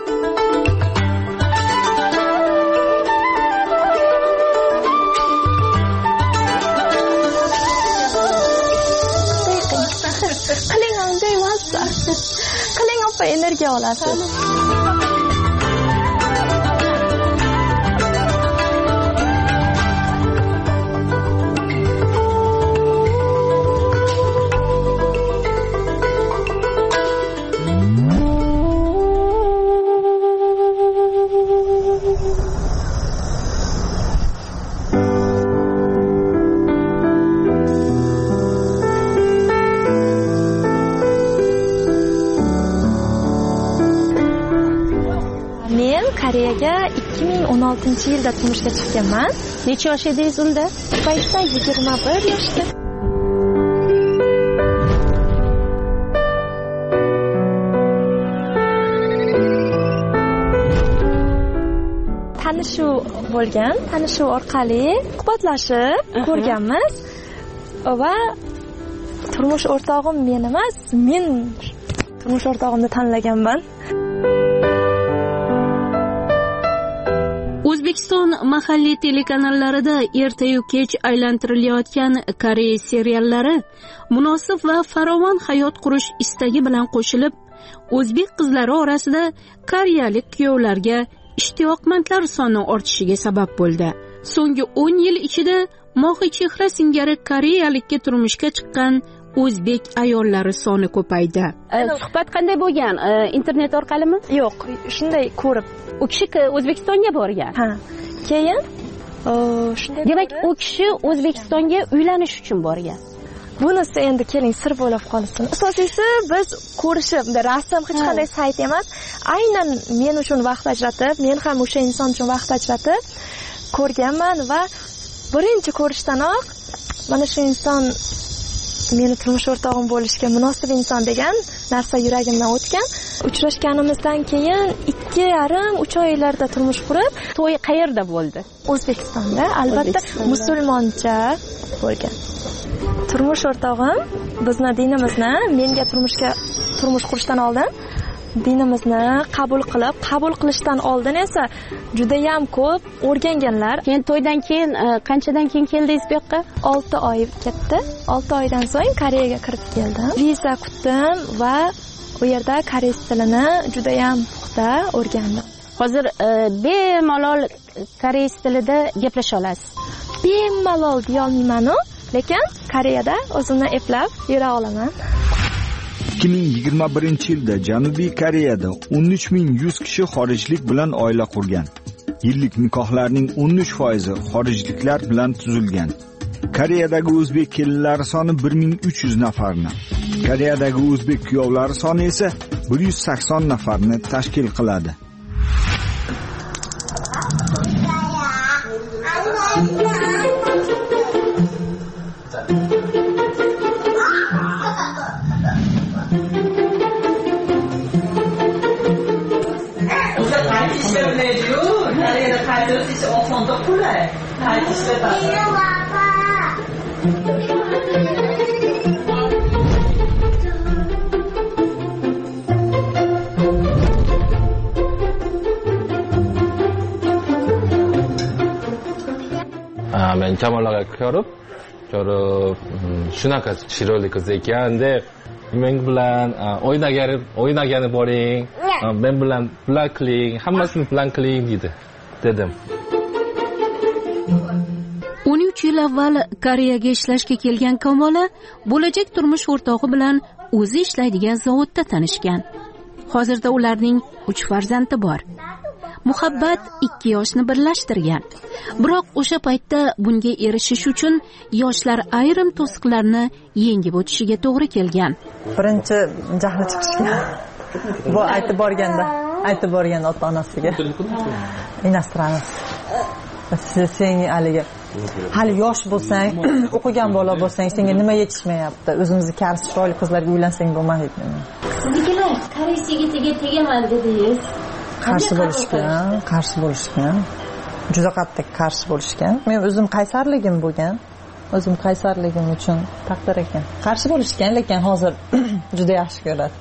Qiling unday emas. Qiling opa, energiya olasiz. Koreyaga 2016-yilda turmushga chiqqanman. Necha yosh edingiz unda? Paytda 21 yoshda. Tanishuv bo'lgan, tanishuv orqali suhbatlashib ko'rganmiz va turmush o'rtog'im men emas, men turmush o'rtog'imni tanlaganman. O'zbekiston mahalliy telekanallarida erta-yu kech aylantirilayotgan Koreya seriallari munosib va farovon hayot qurish istagi bilan qo'shilib, o'zbek qizlari orasida koreyalik kuyovlarga ishtiyoqmandlar soni ortishiga sabab bo'ldi. So'nggi 10 yil ichida Mohi chehra singari koreyalikka turmushga chiqqan o'zbek ayollari soni ko'paydi. Suhbat qanday bo'lgan? Internet orqalimi? Yo'q, shunday ko'rib. U kishi O'zbekistonga borgan. Ha. Keyin shunday. Demak, u kishi O'zbekistonga uylanish uchun borgan. Bunisi endi keling sir bo'lib qolsin. Asosiysi biz ko'rishib, rasm hech qanday sayt emas, aynan men uchun vaqt ajratib, men ham o'sha inson uchun vaqt ajratib ko'rganman va birinchi ko'rishdanoq mana shu inson meni turmush o'rtog'im bo'lishga munosib inson degan narsa yuragimdan o'tgan. Uchrashganimizdan keyin 2,5-3 oylarda turmush qurib, to'y qayerda bo'ldi? O'zbekistonda, albatta musulmoncha bo'lgan. Turmush o'rtog'im bizni dinimizni, menga turmush qurishdan oldin dinimizni qabul qilishdan oldin esa juda ham ko'p o'rganganlar. Keyin to'ydan keyin qanchadan keyin keldingiz bu yoqqa? 6 oy ketdi. 6 oydan so'ng Koreyaga kirib keldim. Viza kutdim va u yerda koreys tilini juda ham puxta o'rgandim. Hozir bemalol koreys tilida gaplasha olasiz. Bemalol deya olmayman-ku, lekin Koreyada o'zimni eplab yura olaman. 2021-yilda Janubiy Koreyada 13.100 kishi xorijlik bilan oila qurgan. Yillik nikohlarning 13% xorijliklar bilan tuzilgan. Koreyadagi o'zbek kelinlari soni 1300 nafarni. Koreyadagi o'zbek kuyovlari soni esa 180 nafarni tashkil qiladi. Men Kamolaga ko'rib shunaqa chiroyli qiz ekanda men bilan o'ynagani boring, men bilan plan qiling, hammasini plan qiling dedim. 13 yil avval Koreyaga ishlashga kelgan Kamola bo'lajak turmush o'rtog'i bilan o'zi ishlaydigan zavodda tanishgan. Hozirda ularning 3 farzandi bor. Muhabbat 2 yoshni birlashtirgan. Biroq o'sha paytda bunga erishish uchun yoshlar ayrim to'siqlarni yengib o'tishiga to'g'ri kelgan. Birinchi jahli chiqishgan. Bu aytib borgan ota-onasiga. Inastiramiz. Sen hali yosh bo'lsang, o'qigan bola bo'lsang, senga nima yetishmayapti? O'zimizni karsi chiroyli qizlarga uylansang bo'lmaydi. Siznikilar koreys yigitiga tegaman dedingiz. Qarshi bo'lishgan. Juda qattiq qarshi bo'lishgan. Men o'zim qaysarligim bo'lgan. O'zim qaysarligim uchun taqdir ekan. Qarshi bo'lishgan, lekin hozir juda yaxshi ko'radi.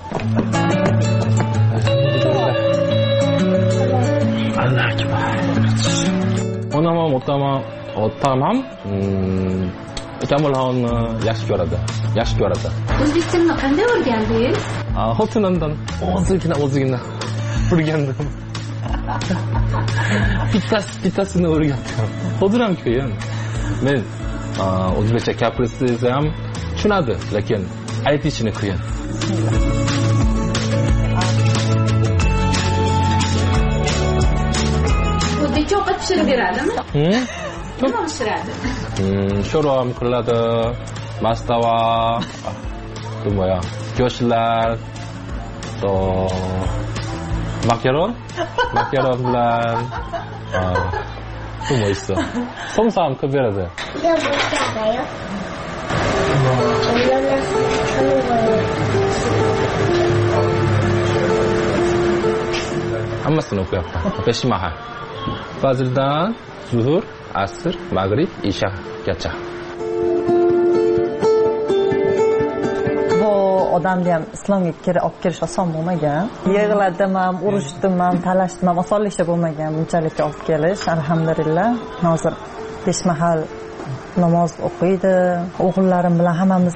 Alloh akbar. Onam ham otam ham Kamolxonni yaxshi ko'radi. O'zbek tilini qanday o'rgandingiz? Xotinimdan o'zigina o'rgandim. Bittasini o'rgandim. Hozir ham qiyin. Men o'zbekcha gapirishim tushunadi, lekin aytishni qiyin. O'zbekcha ovqat pishirib beradimi? Nima pishiradi? Sho'rom qiladi, mastava, go'shtlar, makaron bilan nima iso? Somsam qilib beradi. Hammasini o'qiyapman. 5 mahal. Fazildan zuhur, asr, mag'rib, isha gacha. odamni ham islomga olib kirish oson bo'lmagan. Yig'ladim ham, urushdim ham, talashdim ham, osonlikcha bo'lmagan bunchalik olib kelish. Alhamdulillah, hozir 5 mahal namoz o'qiydi. O'g'illarim bilan hammamiz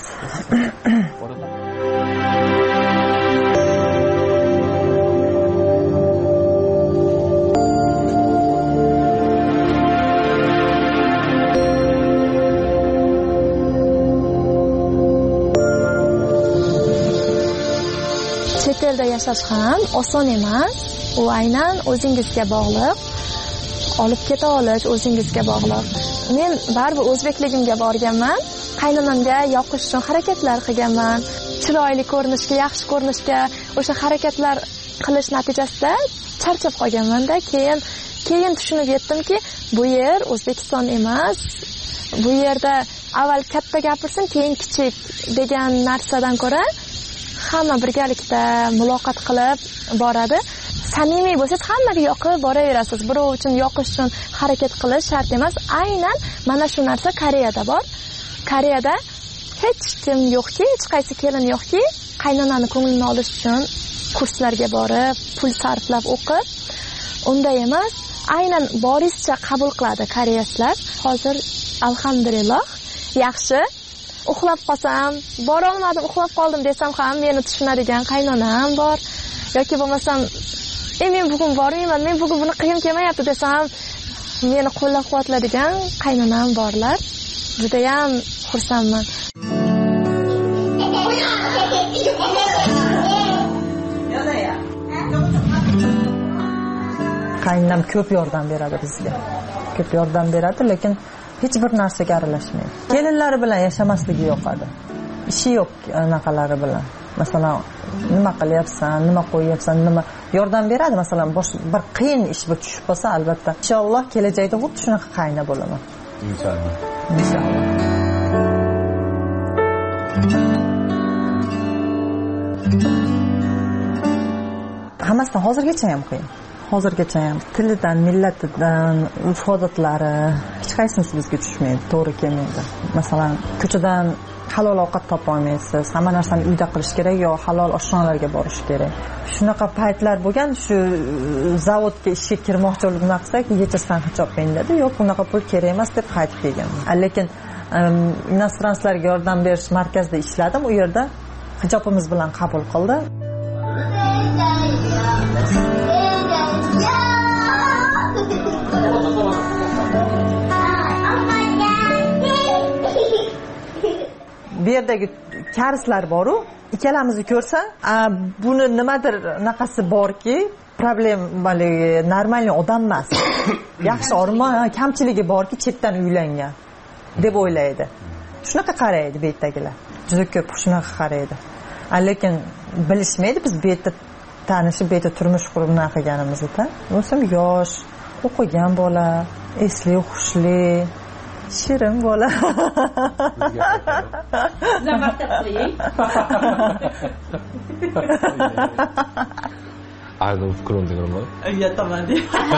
chet elda yashash ham oson emas. U aynan o'zingizga bog'liq. Olib keta olish o'zingizga bog'liq. Men baribir o'zbekligimga borganman. Qaynonamga yoqish uchun harakatlar qilganman. Chiroyli ko'rinishga, yaxshi ko'rinishga o'sha harakatlar qilish natijasida charchab qolganman-da. Keyin tushunib yetdimki, bu yer O'zbekiston emas. Bu yerda avval katta gapirsin, keyin kichik degan narsadan ko'ra hamma birgalikda muloqot qilib boradi. Samimiy bo'lsangiz hammaga yoqib boraverasiz. Birov uchun yoqish uchun harakat qilish shart emas. Aynan mana shu narsa Koreyada bor. Koreyada hech kim yo'qki, hech qaysi kelin yo'qki, qaynonani ko'nglini olish uchun kurslarga borib, pul sarflab o'qib, unday emas. Aynan borischa qabul qiladi koreyslar. Hozir alhamdulillah yaxshi. Uxlab qolsam, bora olmadim, uxlab qoldim desam ham meni tushunadigan qaynonam bor. Yoki bo'lmasam, men bugun bormayman, men bugun buni qiyim kelmayapti desam, meni qo'llab-quvvatladigan qaynonam borlar. Juda ham xursandman. Qaynonam ko'p yordam beradi bizga. Ko'p yordam beradi, lekin hech bir narsaga aralashmaydi. Kelinlari bilan yashamasligi yoqadi. Ishi yo'q anaqalari bilan. Masalan, nima qilyapsan, nima qo'yyapsan, nima yordam beradi. Masalan, bir qiyin ish bu tushib qolsa, albatta, inshaalloh kelajakda xuddi shunaqa qayna bo'laman. Inshaalloh. Hammasidan hozirgacha ham qiyin. Hozirgacha ham tilidan, millatidan, urf-odatlari hech qaysinisi bizga tushmaydi, to'g'ri kelmaydi. Masalan, ko'chadan halol ovqat topa olmaysiz. Hamma narsani uyda qilish kerak yo halol oshxonalarga borish kerak. Shunaqa paytlar bo'lgan, shu zavodga ishga kirmoqchi bo'lib nima qilsak, yechasdan hijob beradi. Yo'q, bunaqa pul kerak emas deb qaytib kelganman. Lekin inostranslarga yordam berish markazida ishladim. U yerda hijobimiz bilan qabul qildi. Bu yerdagi karislar boru, ikkalamizni ko'rsa, buni nimadir naqasi borki, problemaligi, normal odam emas. Yaxshi orma, kamchiligi borki, chetdan uylangan deb o'ylaydi. Shunaqa qaraydi bu yerdagilar. Juda ko'p shunaqa qaraydi. Lekin bilishmaydi biz bu yerda tanishib, bu yerda turmush qurib qilganimizni-da. O'zim yosh, o'qigan bola, esli, xushli, shirin bola. Zamartab qo'ying. Ayni fikrimni Uyataman deb.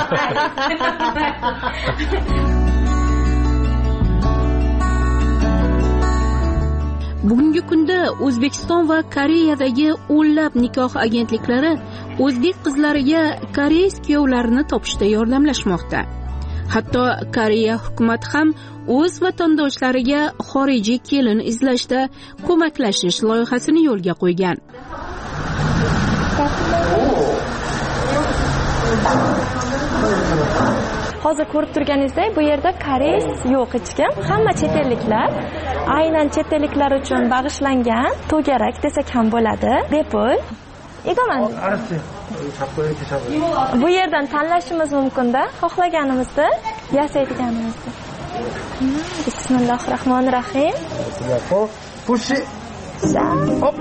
Bugungi kunda O'zbekiston va Koreyadagi o'nlab nikoh agentliklari o'zbek qizlariga koreys kuyovlarini topishda yordamlashmoqda. Hatto Koreya hukumati ham o'z vatandoshlariga xorijiy kelin izlashda ko'maklashish loyihasini yo'lga qo'ygan. Hozir ko'rib turganingizdek, bu yerda koreys yo'q hech kim. Hamma chet elliklar. Aynan chet elliklar uchun bag'ishlangan to'garak desak ham bo'ladi. Bepul. Egaman. Bu yerdan tanlashimiz mumkin-da, xohlaganimizni yasaydiganimizni. Bismillahirrohmanirrohim. Pushi. Hop.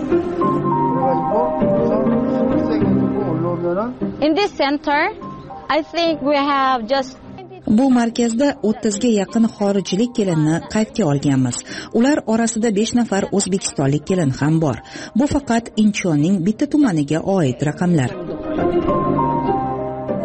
In this center, I think we have just Bu markazda 30 ga yaqin xorijlik kelinni qaydga olganmiz. Ular orasida 5 nafar o'zbekistonlik kelin ham bor. Bu faqat Inchonning bitta tumaniga oid raqamlar.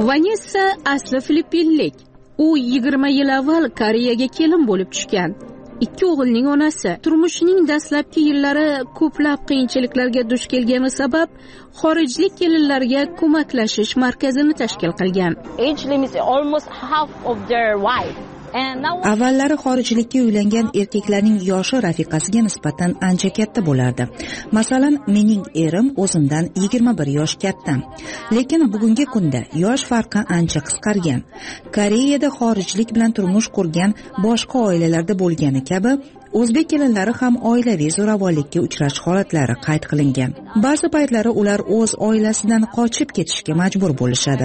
Vanessa asli filippinlik. U 20 yil avval Koreyaga kelin bo'lib tushgan. 2 o'g'ilning onasi. Turmushining dastlabki yillari ko'plab qiyinchiliklarga duch kelgani sabab xorijlik kelinlarga ko'maklashish markazini tashkil qilgan. Age limit is almost half of their wife. Avvallari xorijlikka uylangan erkaklarning yoshi rafiqasiga nisbatan ancha katta bo'lardi. Masalan, mening erim o'zimdan 21 yosh katta. Lekin bugungi kunda yosh farqi ancha qisqargan. Koreyada xorijlik bilan turmush qurgan boshqa oilalarda bo'lgani kabi o'zbek kelinlari ham oilaviy zo'ravonlikka uchrash holatlari qayd qilingan. Ba'zi paytlari ular o'z oilasidan qochib ketishga majbur bo'lishadi.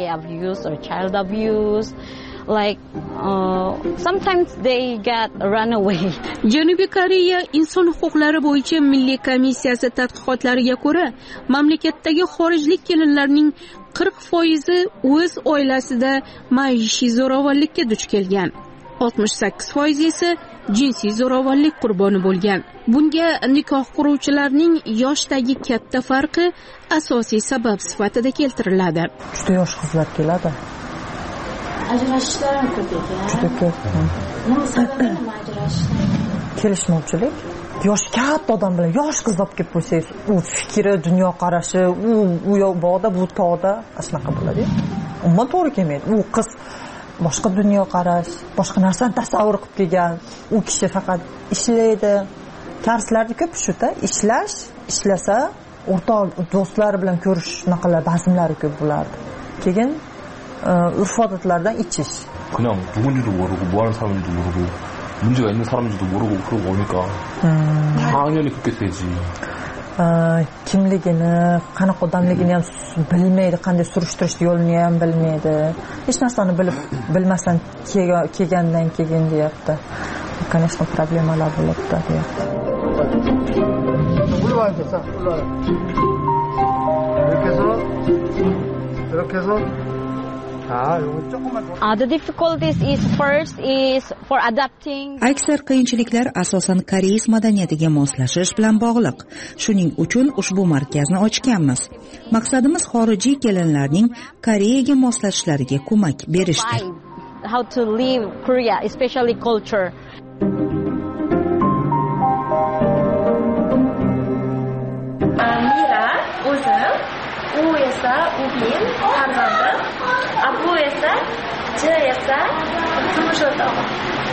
Sometimes they get run away. Janubiy Koreya inson huquqlari bo'yicha milliy komissiyasi tadqiqotlariga ko'ra, mamlakatdagi xorijlik kelinlarning 40% o'z oilasida maishiy zo'ravonlikka duch kelgan. 68% esa jinsiy zo'ravonlik qurboni bo'lgan. Bunga nikoh quruvchilarning yoshdagi katta farqi asosiy sabab sifatida keltiriladi. Juda yosh qizlar keladi. Ajrashishlar ham ko'p ekan. Juda ko'p. Nima sababi nima ajrashishlar? Kelishmovchilik. Yosh katta odam bilan yosh qiz olib kelib qo'ysangiz, u fikri, dunyo qarashi, u yoq bog'da, bu tog'da shunaqa bo'ladi. Umuman to'g'ri kelmaydi. U qiz boshqa dunyo qarash, boshqa narsani tasavvur qilib kelgan. U kishi faqat ishlaydi. Karslarning ko'p shu-da, ishlasa, o'rtoq do'stlari bilan ko'rish shunaqalar bazmlari ko'p bo'lardi. Keyin urf-odatlardan ichish. 그냥 누군지도 모르고 뭐 하는 사람인지도 모르고 문제가 있는 사람인지도 모르고 그러고 오니까 당연히 그렇게 되지. Kimligini, qanaqa odamligini ham bilmaydi, qanday surishtirishni yo'lini ham bilmaydi. Hech narsani bilmasdan kelgandan keyin deyapti. Конечно, problemalar bo'libdi deyapti. 이렇게 해서 The difficulties is first is for adapting. Aksar qiyinchiliklar asosan koreys madaniyatiga moslashish bilan bog'liq. Shuning uchun ushbu markazni ochganmiz. Maqsadimiz xorijiy kelinlarning Koreyaga moslashishlariga ko'mak berishdir. How to live Korea, especially culture. Mira, o'zim, u esa o'g'lim, farzandim, bu esa turmush o'rtog'im.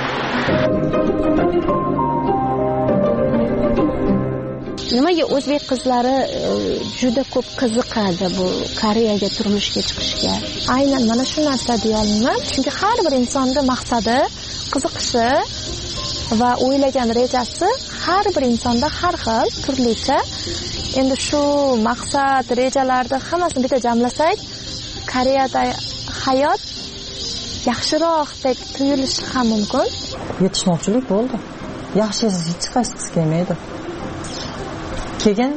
Nimaga o'zbek qizlari juda ko'p qiziqadi bu Koreyaga turmushga chiqishga? Aynan mana shu narsa deya olaman. Chunki har bir insonning maqsadi, qiziqishi va o'ylagan rejasi har bir insonda har xil, turlicha. Endi shu maqsad, rejalarni hammasini bitta jamlasak, Koreyada hayot yaxshiroqdek tuyulishi ham mumkin. Yetishmovchilik bo'ldi. Yaxshi hech qaysi qiz kelmaydi. Keyin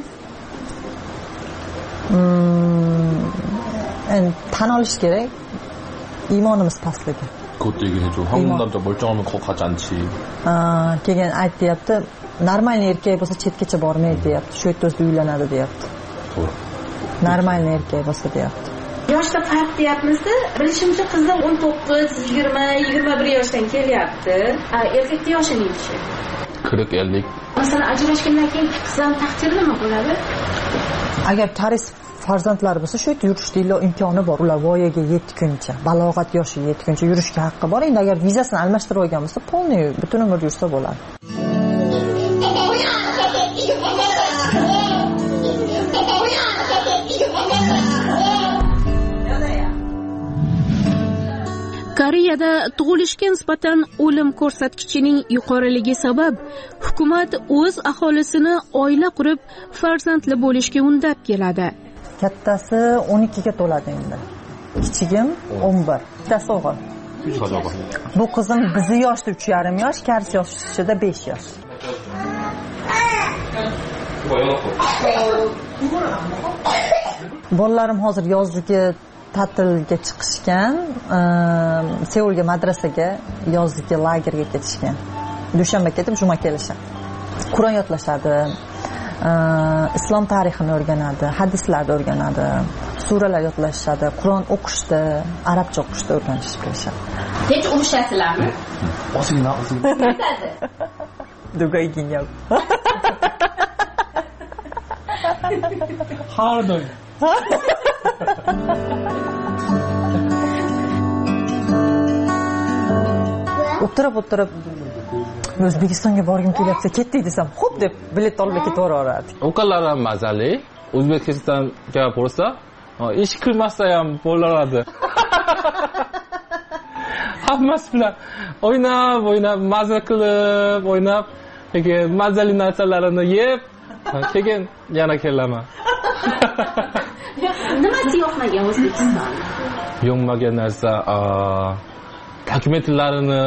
tan olish kerak, iymonimiz pastligi. 그것도 얘기해줘. 한국 남자 멀쩡하면 거기 가지 않지. Keyin aytayapti, normalniy erkak bo'lsa chetgacha bormaydi deyapti. Shu yerda o'zida uylanadi deyapti. To'g'ri. Normalniy erkak bo'lsa deyapti. Yoshda farq deyapmiz-da. Bilishimcha qizlar 19, 20, 21 yoshdan kelyapti. Erkakda yoshi nechi? 40-50. Masalan, ajrashgandan keyin qizlar taqdiri nima bo'ladi? Agar koreys farzandlari bo'lsa, shu yerda yurishda imkoni bor. Ular voyaga yetguncha, balog'at yoshiga yetguncha yurishga haqqi bor. Endi agar vizasini almashtirib olgan bo'lsa, polniy butun umr yursa bo'ladi. Koreyada tug'ilishga nisbatan o'lim ko'rsatkichining yuqoriligi sabab hukumat o'z aholisini oila qurib farzandli bo'lishga undab keladi. Kattasi 12 ga to'ladi endi. Kichigim 11. Bittasi o'g'il. Bu qizim bizi yoshda 3,5 yosh, karsi yoshida 5 yosh. Bolalarim hozir yozgi ta'tilga chiqishgan, Seulga madrasaga, yozgi lagerga ketishgan. Dushanba ketib, juma kelishadi. Qur'on yodlashadi, islom tarixini o'rganadi, hadislarni o'rganadi, suralar yodlashadi, Qur'on o'qishdi, arabcha o'qishdi o'rganishib kelishadi. hech urushasizlarmi? Osingdan Aytadi. Другой гений. Har doim. O'tirib O'zbekistonga borgim kelyapti, ketdik desam, xo'p deb bilet olib ketaveradi. Ukalar ham mazali. O'zbekistonga borsa, ish qilmasa ham bo'laradi. Hammasi bilan o'ynab, maza qilib, keyin mazali narsalarini yeb, keyin yana kelaman. Nimasi yoqmagan O'zbekistonda? Yoqmagan narsa dokumentlarini,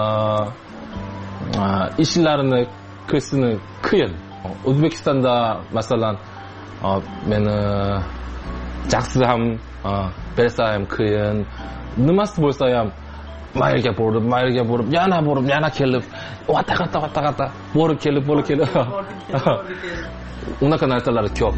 ishlarini qilishni qiyin. O'zbekistonda masalan meni jaxsi ham bersa ham qiyin. Nimasi bo'lsa ham mayirga borib, yana kelib, vata borib kelib. Unaqa narsalar ko'p.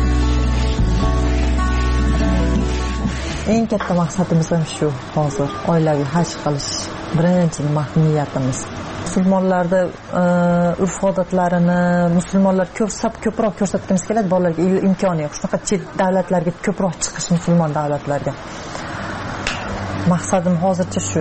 Eng katta maqsadimiz ham shu hozir oilaviy haj qilish. Birinchi niyatimiz. Musulmonlarda urf-odatlarini musulmonlar ko'proq ko'rsatgimiz keladi, bolalarga imkoni yo'q. Shunaqa chet davlatlarga ko'proq chiqish, musulmon davlatlarga. Maqsadim hozircha shu.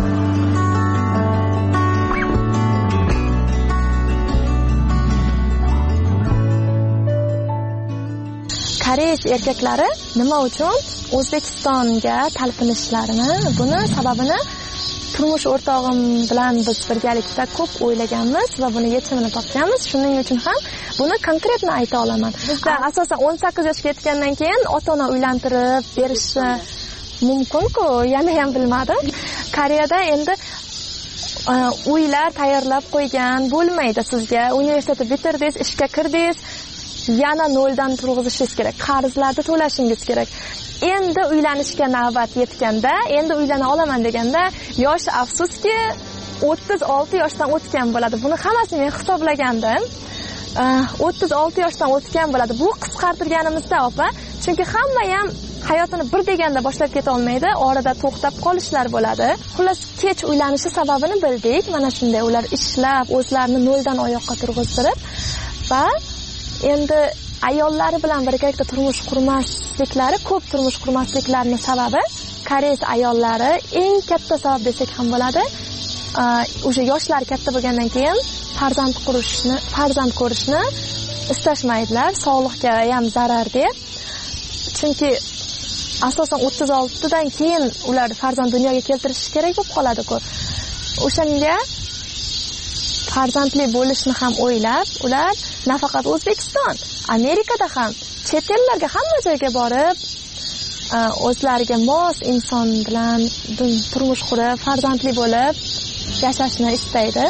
Koreys erkaklari nima uchun O'zbekistonga talpinishlarini, buni sababini turmush o'rtog'im bilan biz birgalikda ko'p o'ylaganmiz va buni yechimini topganmiz. Shuning uchun ham buni konkretni ayta olaman. Bizda asosan 18 yoshga yetgandan keyin ota-ona uylantirib berishi mumkin-ku, yana ham bilmadim. Koreyada endi uylar tayyorlab qo'ygan bo'lmaydi sizga. Universitetni bitirdingiz, ishga kirdingiz, yana noldan turg'izishingiz kerak. Qarzlarni to'lashingiz kerak. Endi uylanishga navbat yetganda, endi uylana olaman deganda, yosh afsuski 36 yoshdan o'tgan bo'ladi. Buni hammasini men hisoblagandim. 36 yoshdan o'tgan bo'ladi. Bu qisqartirganimizda opa, chunki hamma ham hayotini bir deganda boshlab keta olmaydi, orada to'xtab qolishlar bo'ladi. Xullas, kech uylanishi sababini bildik. Mana shunday ular ishlab, o'zlarini noldan oyoqqa turg'iztirib va endi ayollari bilan birgalikda turmush qurmasliklari, ko'p turmush qurmasliklarining sababi koreys ayollari eng katta sabab desak ham bo'ladi. O'sha yoshlar katta bo'lgandan keyin farzand ko'rishni istashmaydilar, sog'liqqa ham zarar deb. Chunki asosan 36 dan keyin ular farzand dunyoga keltirish kerak bo'lib qoladi-ku. O'shanga farzandli bo'lishni ham o'ylab, ular nafaqat O'zbekiston, Amerikada ham, chet ellarga, hamma joyga borib, o'zlariga mos inson bilan turmush qurib, farzandli bo'lib yashashni istaydi.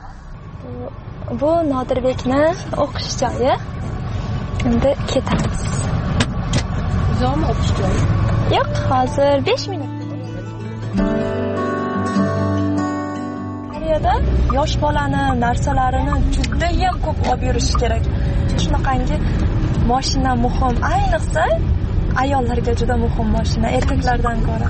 Bu Nodirbekni o'qish joyi. Endi ketamiz. Uzoqmi o'qish joyi? Yo'q, hozir 5 minut. Koreyada yosh bolani narsalarini juda ham ko'p olib yurish kerak. Shunaqangi mashina muhim, ayniqsa ayollarga juda muhim mashina, erkaklardan ko'ra.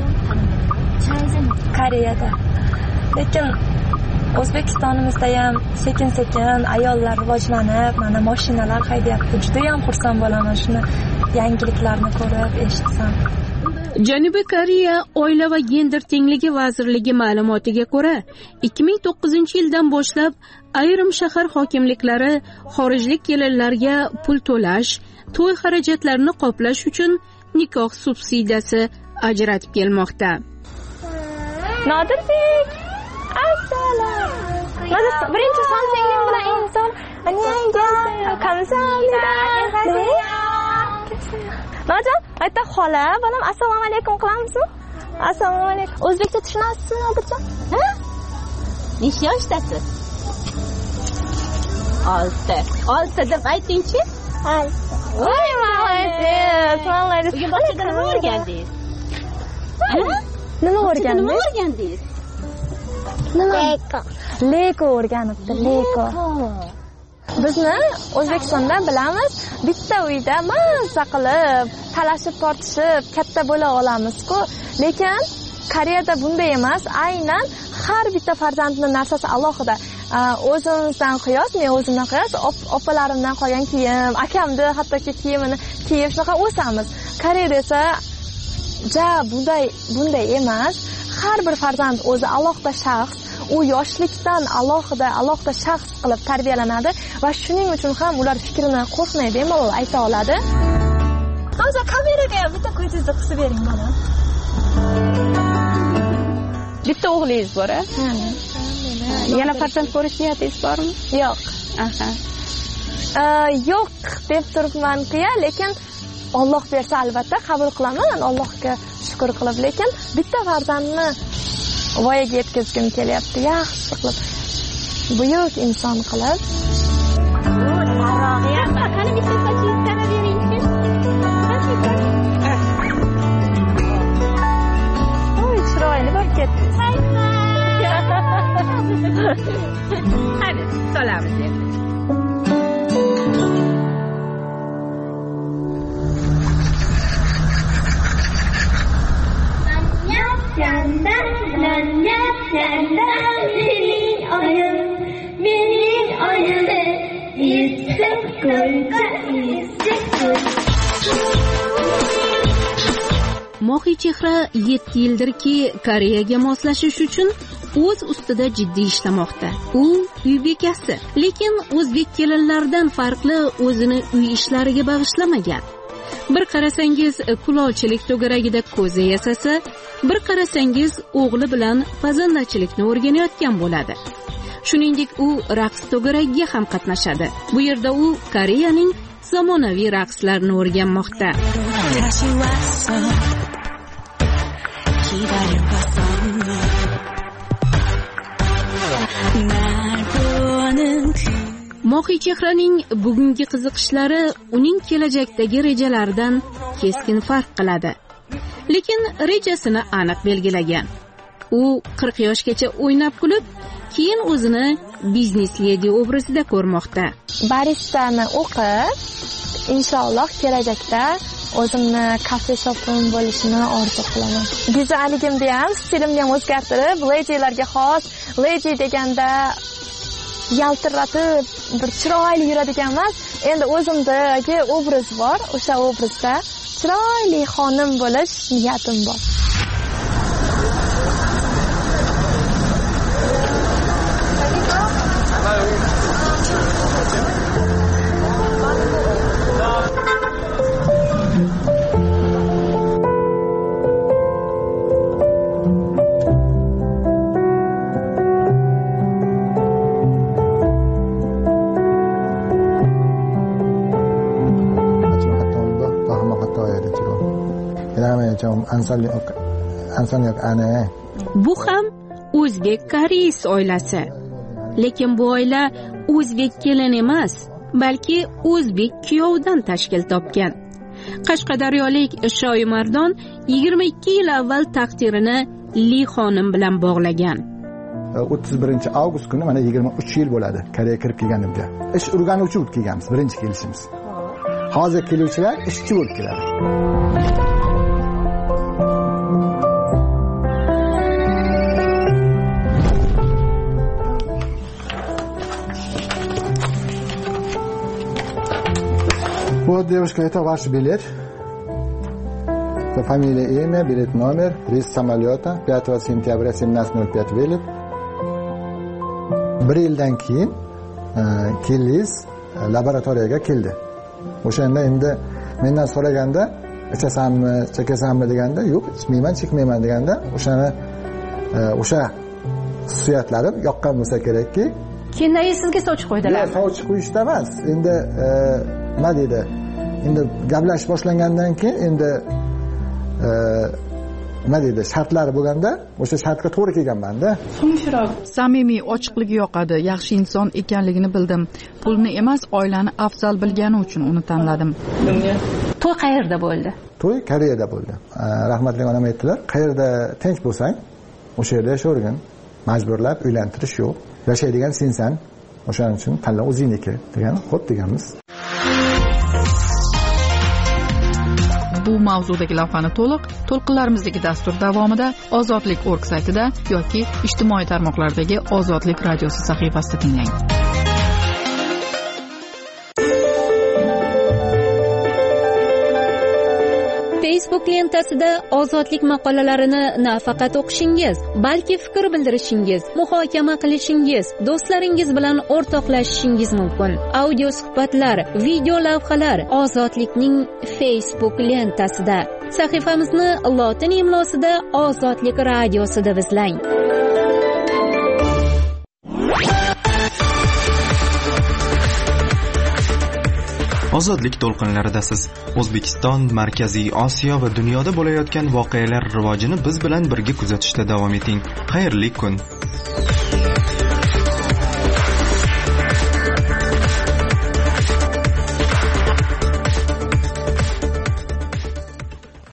Koreyada. Lekin O'zbekistonimizda ham sekin-sekin ayollar rivojlanib, mana mashinalar haydayapti. Juda ham xursand bo'laman shuni yangiliklarni ko'rib, eshitsam. Janubiy Koreya Oila va gender tengligi vazirligi ma'lumotiga ko'ra, 2009-yildan boshlab ayrim shahar hokimliklari xorijlik kelinlarga pul to'lash, to'y xarajatlarini qoplash uchun nikoh subsidiyasi ajratib kelmoqda. Nodirbek, assalom. Mana birinchi son singlim bilan inson Nojon, ayta xola, bolam assalomu alaykum qilamizmi? Assalomu alaykum. O'zbekcha tushunasizmi, Nodirjon? Ha? Necha yoshdasiz? 6 deb aytingchi? 6. Voy, молодец, молодец. Bugun bog'chada nima o'rgandingiz? Nima o'rgandingiz? Lego o'rganibdi, Lego. Bizni O'zbekistonda bilamiz, bitta uyda mazza qilib, talashib tortishib katta bo'la olamiz-ku. Lekin Koreyada bunday emas. Aynan har bitta farzandning narsasi alohida. O'zimizdan qiyos, men o'zimdan qiyos, opalarimdan qolgan kiyim, akamni hattoki kiyimini kiyib shunaqa o'samiz. Koreyada esa bunday emas. Har bir farzand o'zi alohida shaxs, u yoshlikdan alohida shaxs qilib tarbiyalanadi va shuning uchun ham ular fikrini qo'rqmay bemalol ayta oladi. Hozir kameraga ham bitta ko'zingizni qisib bering mana. Bitta o'g'lingiz bor, a? Yana farzand ko'rish niyatingiz bormi? Yo'q. Yo'q deb turibman-ku, lekin Alloh bersa albatta qabul qilaman, Allohga shukr qilib, lekin bitta farzandni voyaga yetkazgim kelyapti, yaxshi qilib. Buyuk inson qilib. Qani bitta sochingizni tanab bering-chi. Voy, chiroyli bo'lib ketdi. Hadi, solamiz endi. Mohiy chehra 7 yildirki Koreyaga moslashish uchun o'z ustida jiddiy ishlamoqda. U uy bekasi, lekin o'zbek kelinlaridan farqli o'zini uy ishlariga bag'ishlamagan. Bir qarasangiz kulolchilik to'garagida ko'za yasasa, bir qarasangiz o'g'li bilan pazandachilikni o'rganayotgan bo'ladi. Shuningdek, u raqs to'garagiga ham qatnashadi. Bu yerda u Koreyaning zamonaviy raqslarini o'rganmoqda. Mohiy chehraning bugungi qiziqishlari uning kelajakdagi rejalaridan keskin farq qiladi. Lekin rejasini aniq belgilagan. U 40 yoshgacha o'ynab kulib, keyin o'zini biznes ledi obrazida ko'rmoqda. Baristani o'qib, inshaalloh kelajakda o'zimni kafe shopim bo'lishini orzu qilaman. Go'zalligimni ham, stilimni ham o'zgartirib, ledilarga xos, ledi deganda yaltiratib, bir chiroyli yuradigan emas. Endi o'zimdagi obraz bor, o'sha obrazda chiroyli xonim bo'lish niyatim bor. Bu ham o'zbek koreys oilasi. Lekin bu oila o'zbek kelin emas, balki o'zbek kuyovdan tashkil topgan. Qashqadaryolik Shoimardon 22 yil avval taqdirini Li xonim bilan bog'lagan. 31-avgust kuni mana 23 yil bo'ladi Koreyaga kirib kelganimga. Ish urganuvchi bo'lib kelganmiz, birinchi kelishimiz. Hozir keluvchilar ishchi bo'lib keladi. Вот, девушка, это ваш билет. Фамилия, имя, билет номер, рейс самолета 5 сентября 17:05 вылет. Bir yildan keyin kelingiz laboratoriyaga keldi. O'shanda endi mendan so'raganda, ichasanmi, chekasanmi deganda, yo'q, ichmayman, chekmayman deganda, o'sha xususiyatlarim yoqqan bo'lsa kerakki, keyin sizga sovchi qo'ydilar. Yo'q, sovchi qo'yishda emas. Endi nima deydi? Endi gaplashish boshlangandan keyin endi nima deydi, shartlari bo'lganda o'sha shartga to'g'ri kelganman-da. So'ngroq samimiy, ochiqligi yoqadi, yaxshi inson ekanligini bildim. Pulni emas, oilani afzal bilgani uchun uni tanladim. To'y qayerda bo'ldi? To'y Koreyada bo'ldi. Rahmatli onam aytdilar, qayerda tinch bo'lsang, o'sha yerda yashavergin. Majburlab uylantirish yo'q. Yashaydigan sensan. O'shaning uchun tanla o'zingniki degan. Xo'p deganmiz. bu mavzudagi lavhani to'lqinlarimizdagi dastur davomida ozodlik.org saytida yoki ijtimoiy tarmoqlardagi Ozodlik radiosi sahifasida tinglang. Facebook lentasida ozodlik maqolalarini nafaqat o'qishingiz, balki fikr bildirishingiz, muhokama qilishingiz, do'stlaringiz bilan o'rtoqlashishingiz mumkin. Audio suhbatlar, video lavhalar Ozodlikning Facebook lentasida. Sahifamizni lotin imlosida Ozodlik radiosi deb izlang. Ozodlik to'lqinlaridasiz. O'zbekiston, Markaziy Osiyo va dunyoda bo'layotgan voqealar rivojini biz bilan birga kuzatishda davom eting. Xayrli kun.